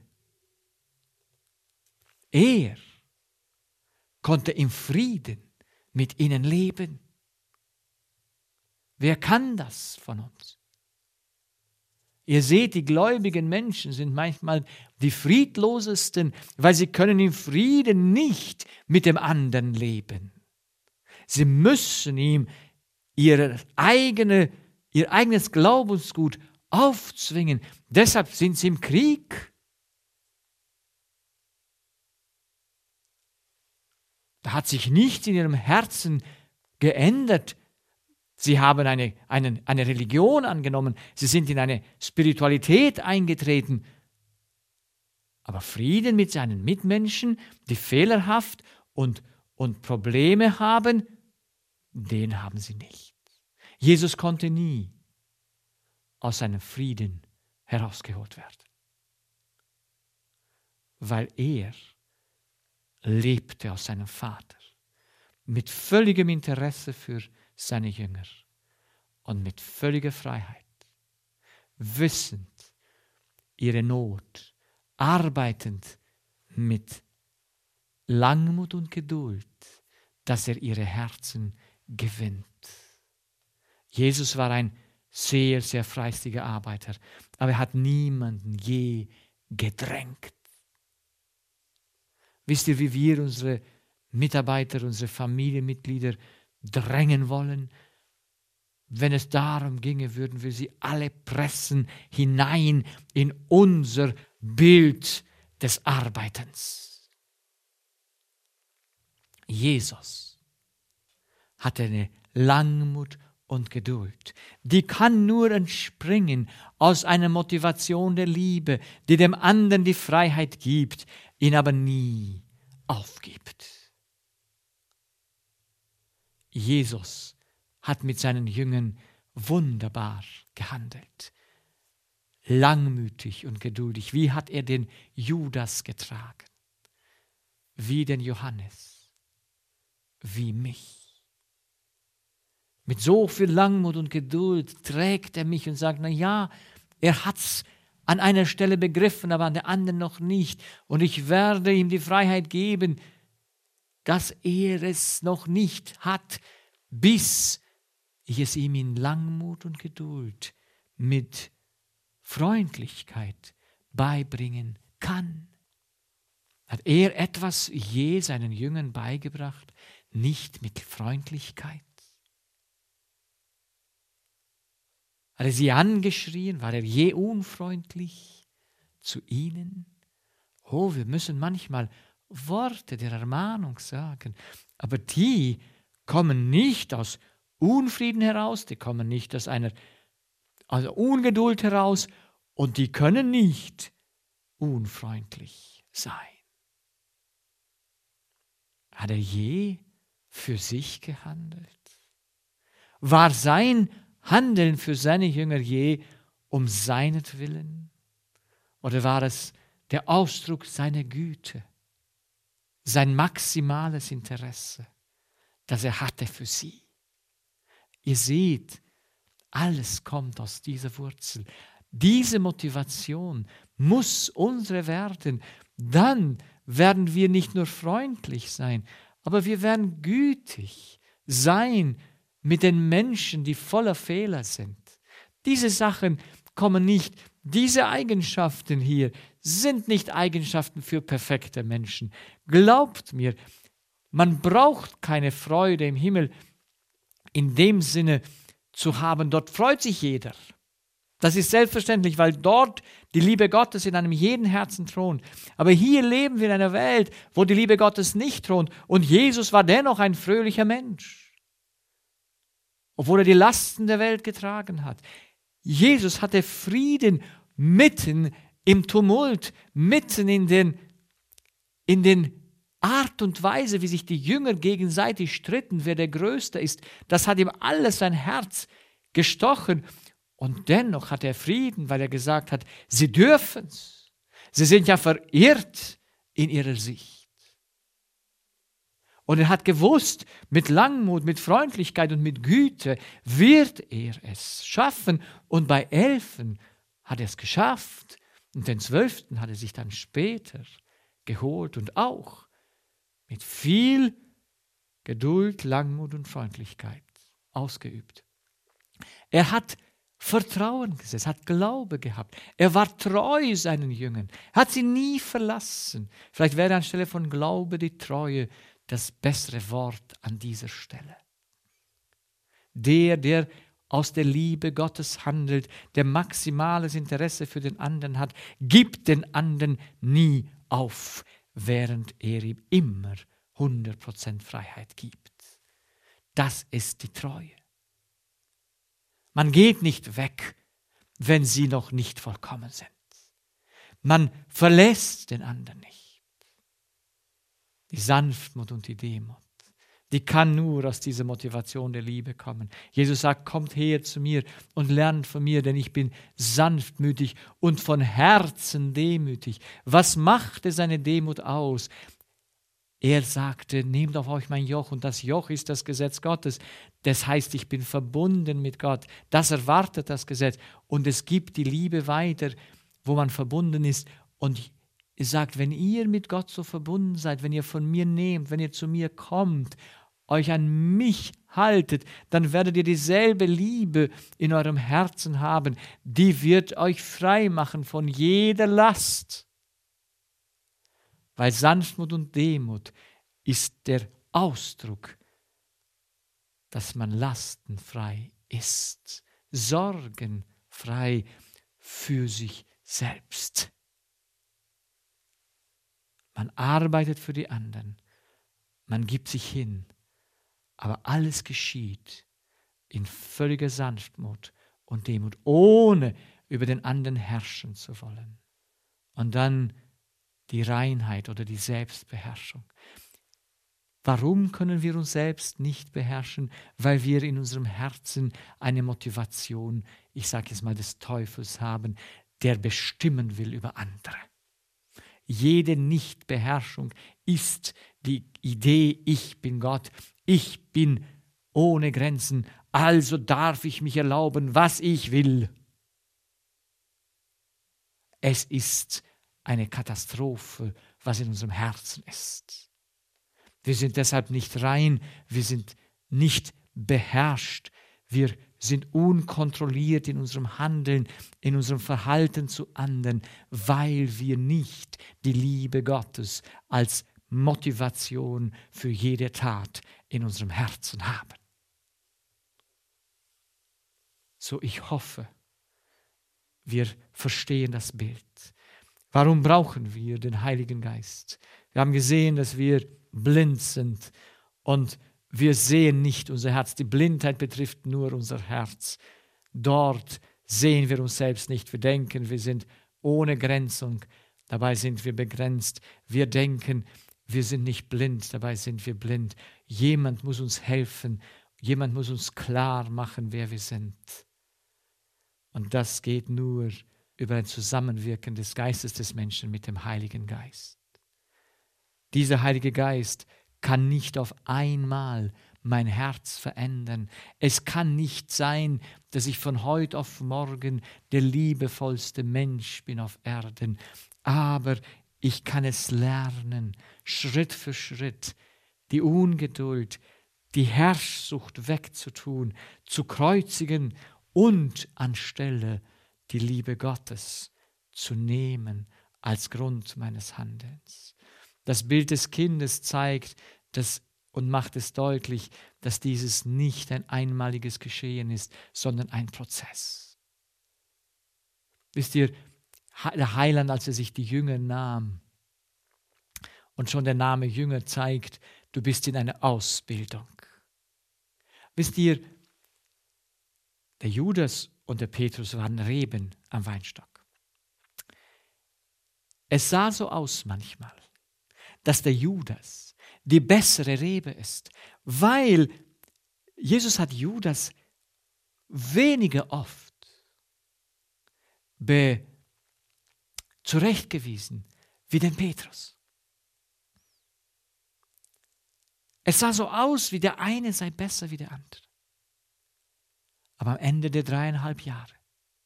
Er konnte im Frieden mit ihnen leben. Wer kann das von uns? Ihr seht, die gläubigen Menschen sind manchmal die friedlosesten, weil sie können im Frieden nicht mit dem anderen leben. Sie müssen ihm ihre eigene, ihr eigenes Glaubensgut aufzwingen. Deshalb sind sie im Krieg. Da hat sich nichts in ihrem Herzen geändert. Sie haben eine, eine, eine Religion angenommen. Sie sind in eine Spiritualität eingetreten. Aber Frieden mit seinen Mitmenschen, die fehlerhaft und, und Probleme haben, den haben sie nicht. Jesus konnte nie aus seinem Frieden herausgeholt werden, weil er lebte aus seinem Vater mit völligem Interesse für seine Jünger und mit völliger Freiheit, wissend ihre Not, arbeitend mit Langmut und Geduld, dass er ihre Herzen gewinnt. Jesus war ein sehr, sehr fleißiger Arbeiter, aber er hat niemanden je gedrängt. Wisst ihr, wie wir unsere Mitarbeiter, unsere Familienmitglieder drängen wollen? Wenn es darum ginge, würden wir sie alle pressen hinein in unser Bild des Arbeitens. Jesus hatte eine Langmut und Geduld. Die kann nur entspringen aus einer Motivation der Liebe, die dem anderen die Freiheit gibt, ihn aber nie aufgibt. Jesus hat mit seinen Jüngern wunderbar gehandelt. Langmütig und geduldig. Wie hat er den Judas getragen? Wie den Johannes? Wie mich? Mit so viel Langmut und Geduld trägt er mich und sagt, na ja, er hat's an einer Stelle begriffen, aber an der anderen noch nicht. Und ich werde ihm die Freiheit geben, dass er es noch nicht hat, bis ich es ihm in Langmut und Geduld mit Freundlichkeit beibringen kann. Hat er etwas je seinen Jüngern beigebracht? Nicht mit Freundlichkeit? Hat er sie angeschrien? War er je unfreundlich zu ihnen? Oh, wir müssen manchmal Worte der Ermahnung sagen, aber die kommen nicht aus Unfrieden heraus, die kommen nicht aus einer also Ungeduld heraus und die können nicht unfreundlich sein. Hat er je für sich gehandelt? War sein Handeln für seine Jünger je um seinetwillen? Oder war es der Ausdruck seiner Güte, sein maximales Interesse, das er hatte für sie? Ihr seht, alles kommt aus dieser Wurzel. Diese Motivation muss unsere werden. Dann werden wir nicht nur freundlich sein, aber wir werden gütig sein mit den Menschen, die voller Fehler sind. Diese Sachen kommen nicht, diese Eigenschaften hier sind nicht Eigenschaften für perfekte Menschen. Glaubt mir, man braucht keine Freude im Himmel in dem Sinne zu haben, dort freut sich jeder. Das ist selbstverständlich, weil dort die Liebe Gottes in einem jeden Herzen thront. Aber hier leben wir in einer Welt, wo die Liebe Gottes nicht thront. Und Jesus war dennoch ein fröhlicher Mensch, obwohl er die Lasten der Welt getragen hat. Jesus hatte Frieden mitten im Tumult, mitten in den, in den Art und Weise, wie sich die Jünger gegenseitig stritten, wer der Größte ist, das hat ihm alles sein Herz gestochen. Und dennoch hat er Frieden, weil er gesagt hat, sie dürfen's. Sie sind ja verirrt in ihrer Sicht. Und er hat gewusst, mit Langmut, mit Freundlichkeit und mit Güte wird er es schaffen. Und bei Elfen hat er es geschafft. Und den Zwölften hat er sich dann später geholt und auch mit viel Geduld, Langmut und Freundlichkeit ausgeübt. Er hat Vertrauen gesetzt, hat Glaube gehabt. Er war treu seinen Jüngern, hat sie nie verlassen. Vielleicht wäre anstelle von Glaube die Treue das bessere Wort an dieser Stelle. Der, der aus der Liebe Gottes handelt, der maximales Interesse für den anderen hat, gibt den anderen nie auf, während er ihm immer hundert Prozent Freiheit gibt. Das ist die Treue. Man geht nicht weg, wenn sie noch nicht vollkommen sind. Man verlässt den anderen nicht. Die Sanftmut und die Demut, die kann nur aus dieser Motivation der Liebe kommen. Jesus sagt, kommt her zu mir und lernt von mir, denn ich bin sanftmütig und von Herzen demütig. Was machte seine Demut aus? Er sagte, nehmt auf euch mein Joch, und das Joch ist das Gesetz Gottes. Das heißt, ich bin verbunden mit Gott. Das erwartet das Gesetz. Und es gibt die Liebe weiter, wo man verbunden ist. Und er sagt, wenn ihr mit Gott so verbunden seid, wenn ihr von mir nehmt, wenn ihr zu mir kommt, euch an mich haltet, dann werdet ihr dieselbe Liebe in eurem Herzen haben. Die wird euch frei machen von jeder Last. Weil Sanftmut und Demut ist der Ausdruck, dass man lastenfrei ist, sorgenfrei für sich selbst. Man arbeitet für die anderen, man gibt sich hin, aber alles geschieht in völliger Sanftmut und Demut, ohne über den anderen herrschen zu wollen. Und dann die Reinheit oder die Selbstbeherrschung. Warum können wir uns selbst nicht beherrschen? Weil wir in unserem Herzen eine Motivation, ich sage jetzt mal des Teufels haben, der bestimmen will über andere. Jede Nichtbeherrschung ist die Idee, ich bin Gott, ich bin ohne Grenzen, also darf ich mich erlauben, was ich will. Es ist eine Katastrophe, was in unserem Herzen ist. Wir sind deshalb nicht rein, wir sind nicht beherrscht, wir sind unkontrolliert in unserem Handeln, in unserem Verhalten zu anderen, weil wir nicht die Liebe Gottes als Motivation für jede Tat in unserem Herzen haben. So, ich hoffe, wir verstehen das Bild. Warum brauchen wir den Heiligen Geist? Wir haben gesehen, dass wir blind sind und wir sehen nicht unser Herz. Die Blindheit betrifft nur unser Herz. Dort sehen wir uns selbst nicht. Wir denken, wir sind ohne Grenzung. Dabei sind wir begrenzt. Wir denken, wir sind nicht blind. Dabei sind wir blind. Jemand muss uns helfen. Jemand muss uns klar machen, wer wir sind. Und das geht nur über ein Zusammenwirken des Geistes des Menschen mit dem Heiligen Geist. Dieser Heilige Geist kann nicht auf einmal mein Herz verändern. Es kann nicht sein, dass ich von heute auf morgen der liebevollste Mensch bin auf Erden. Aber ich kann es lernen, Schritt für Schritt, die Ungeduld, die Herrschsucht wegzutun, zu kreuzigen und anstelle die Liebe Gottes zu nehmen als Grund meines Handelns. Das Bild des Kindes zeigt das und macht es deutlich, dass dieses nicht ein einmaliges Geschehen ist, sondern ein Prozess. Wisst ihr, der Heiland, als er sich die Jünger nahm, und schon der Name Jünger zeigt, du bist in einer Ausbildung. Wisst ihr, der Judas und der Petrus waren Reben am Weinstock. Es sah so aus manchmal, dass der Judas die bessere Rebe ist, weil Jesus hat Judas weniger oft be- zurechtgewiesen wie den Petrus. Es sah so aus, wie der eine sei besser wie der andere. Aber am Ende der dreieinhalb Jahre,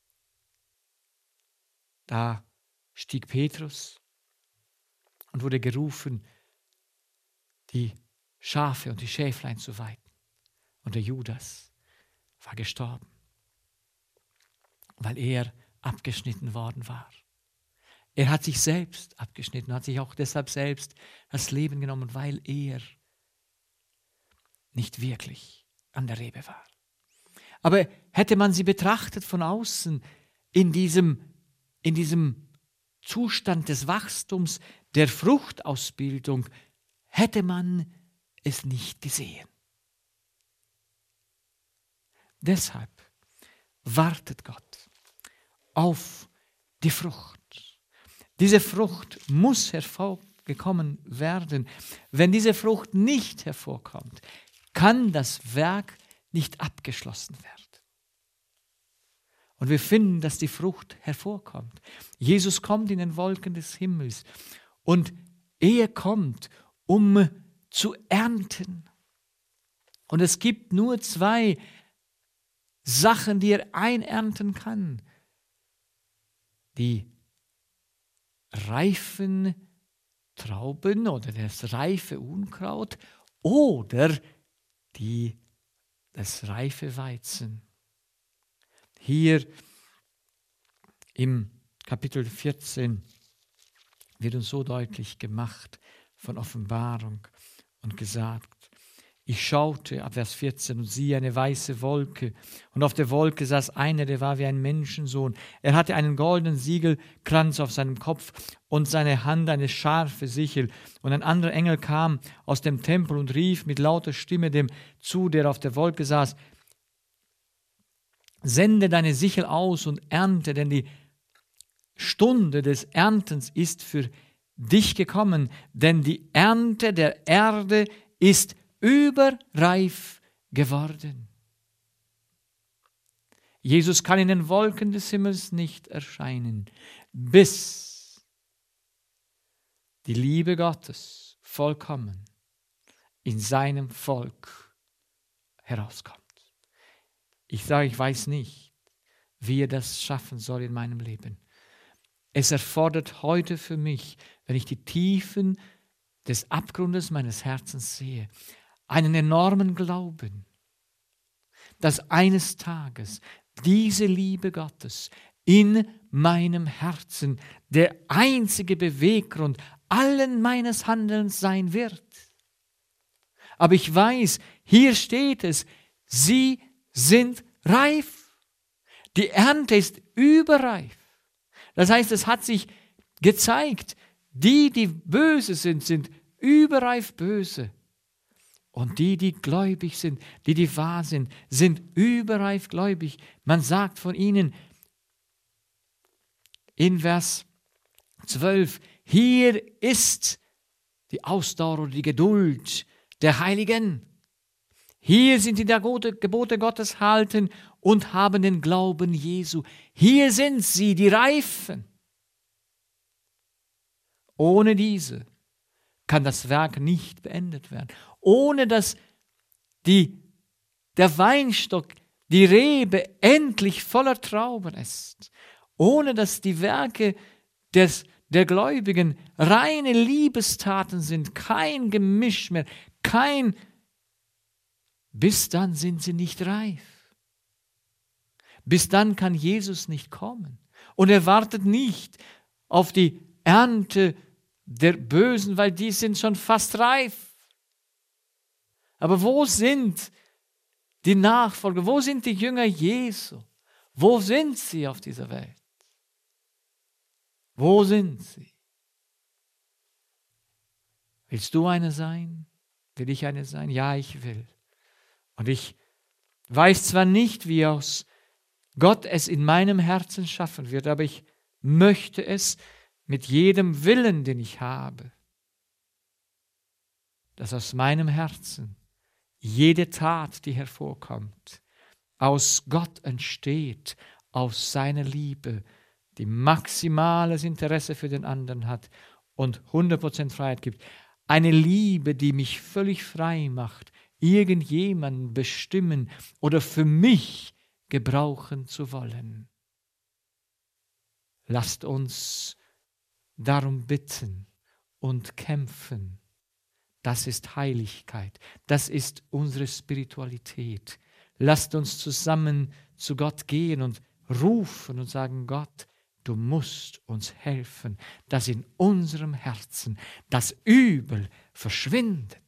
da stieg Petrus und wurde gerufen, die Schafe und die Schäflein zu weiden. Und der Judas war gestorben, weil er abgeschnitten worden war. Er hat sich selbst abgeschnitten, hat sich auch deshalb selbst das Leben genommen, weil er nicht wirklich an der Rebe war. Aber hätte man sie betrachtet von außen in diesem, in diesem Zustand des Wachstums, der Fruchtausbildung, hätte man es nicht gesehen. Deshalb wartet Gott auf die Frucht. Diese Frucht muss hervorgekommen werden. Wenn diese Frucht nicht hervorkommt, kann das Werk nicht abgeschlossen werden. Und wir finden, dass die Frucht hervorkommt. Jesus kommt in den Wolken des Himmels und er kommt, um zu ernten. Und es gibt nur zwei Sachen, die er einernten kann. Die reifen Trauben oder das reife Unkraut oder die, das reife Weizen. Hier im Kapitel vierzehn wird uns so deutlich gemacht von Offenbarung und gesagt, ich schaute, ab Vers vierzehn, und siehe eine weiße Wolke, und auf der Wolke saß einer, der war wie ein Menschensohn. Er hatte einen goldenen Siegelkranz auf seinem Kopf und seine Hand eine scharfe Sichel. Und ein anderer Engel kam aus dem Tempel und rief mit lauter Stimme dem zu, der auf der Wolke saß, sende deine Sichel aus und ernte, denn die Stunde des Erntens ist für dich gekommen, denn die Ernte der Erde ist überreif geworden. Jesus kann in den Wolken des Himmels nicht erscheinen, bis die Liebe Gottes vollkommen in seinem Volk herauskommt. Ich sage, ich weiß nicht, wie er das schaffen soll in meinem Leben. Es erfordert heute für mich, wenn ich die Tiefen des Abgrundes meines Herzens sehe, einen enormen Glauben, dass eines Tages diese Liebe Gottes in meinem Herzen der einzige Beweggrund allen meines Handelns sein wird. Aber ich weiß, hier steht es, sie sind reif. Die Ernte ist überreif. Das heißt, es hat sich gezeigt, die, die böse sind, sind überreif böse. Und die, die gläubig sind, die, die wahr sind, sind überreif gläubig. Man sagt von ihnen in Vers zwölf, hier ist die Ausdauer oder die Geduld der Heiligen. Hier sind die die Gebote Gottes halten und haben den Glauben Jesu. Hier sind sie, die Reifen. Ohne diese kann das Werk nicht beendet werden. Ohne dass die, der Weinstock, die Rebe endlich voller Trauben ist. Ohne dass die Werke des, der Gläubigen reine Liebestaten sind. Kein Gemisch mehr, kein... Bis dann sind sie nicht reif. Bis dann kann Jesus nicht kommen. Und er wartet nicht auf die Ernte der Bösen, weil die sind schon fast reif. Aber wo sind die Nachfolger? Wo sind die Jünger Jesu? Wo sind sie auf dieser Welt? Wo sind sie? Willst du eine sein? Will ich eine sein? Ja, ich will. Und ich weiß zwar nicht, wie aus Gott es in meinem Herzen schaffen wird, aber ich möchte es, mit jedem Willen, den ich habe, dass aus meinem Herzen jede Tat, die hervorkommt, aus Gott entsteht, aus seiner Liebe, die maximales Interesse für den anderen hat und hundert Prozent Freiheit gibt. Eine Liebe, die mich völlig frei macht, irgendjemanden bestimmen oder für mich gebrauchen zu wollen. Lasst uns darum bitten und kämpfen. Das ist Heiligkeit. Das ist unsere Spiritualität. Lasst uns zusammen zu Gott gehen und rufen und sagen, Gott, du musst uns helfen, dass in unserem Herzen das Übel verschwindet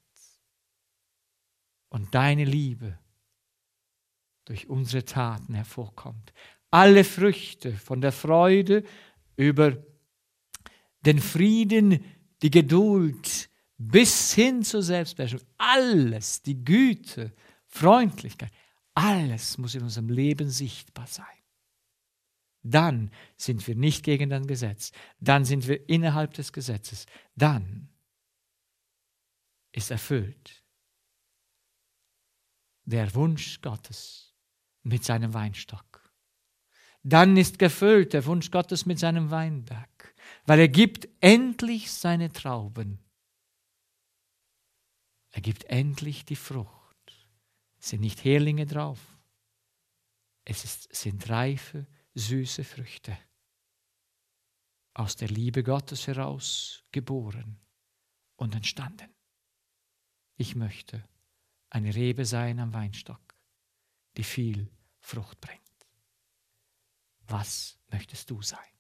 und deine Liebe durch unsere Taten hervorkommt. Alle Früchte von der Freude über den Frieden, die Geduld bis hin zur Selbstbeherrschung, alles, die Güte, Freundlichkeit, alles muss in unserem Leben sichtbar sein. Dann sind wir nicht gegen ein Gesetz. Dann sind wir innerhalb des Gesetzes. Dann ist erfüllt der Wunsch Gottes mit seinem Weinstock. Dann ist gefüllt der Wunsch Gottes mit seinem Weinberg, weil er gibt endlich seine Trauben. Er gibt endlich die Frucht. Es sind nicht Heringe drauf. Es ist, sind reife, süße Früchte, aus der Liebe Gottes heraus geboren und entstanden. Ich möchte eine Rebe sein am Weinstock, die viel Frucht bringt. Was möchtest du sein?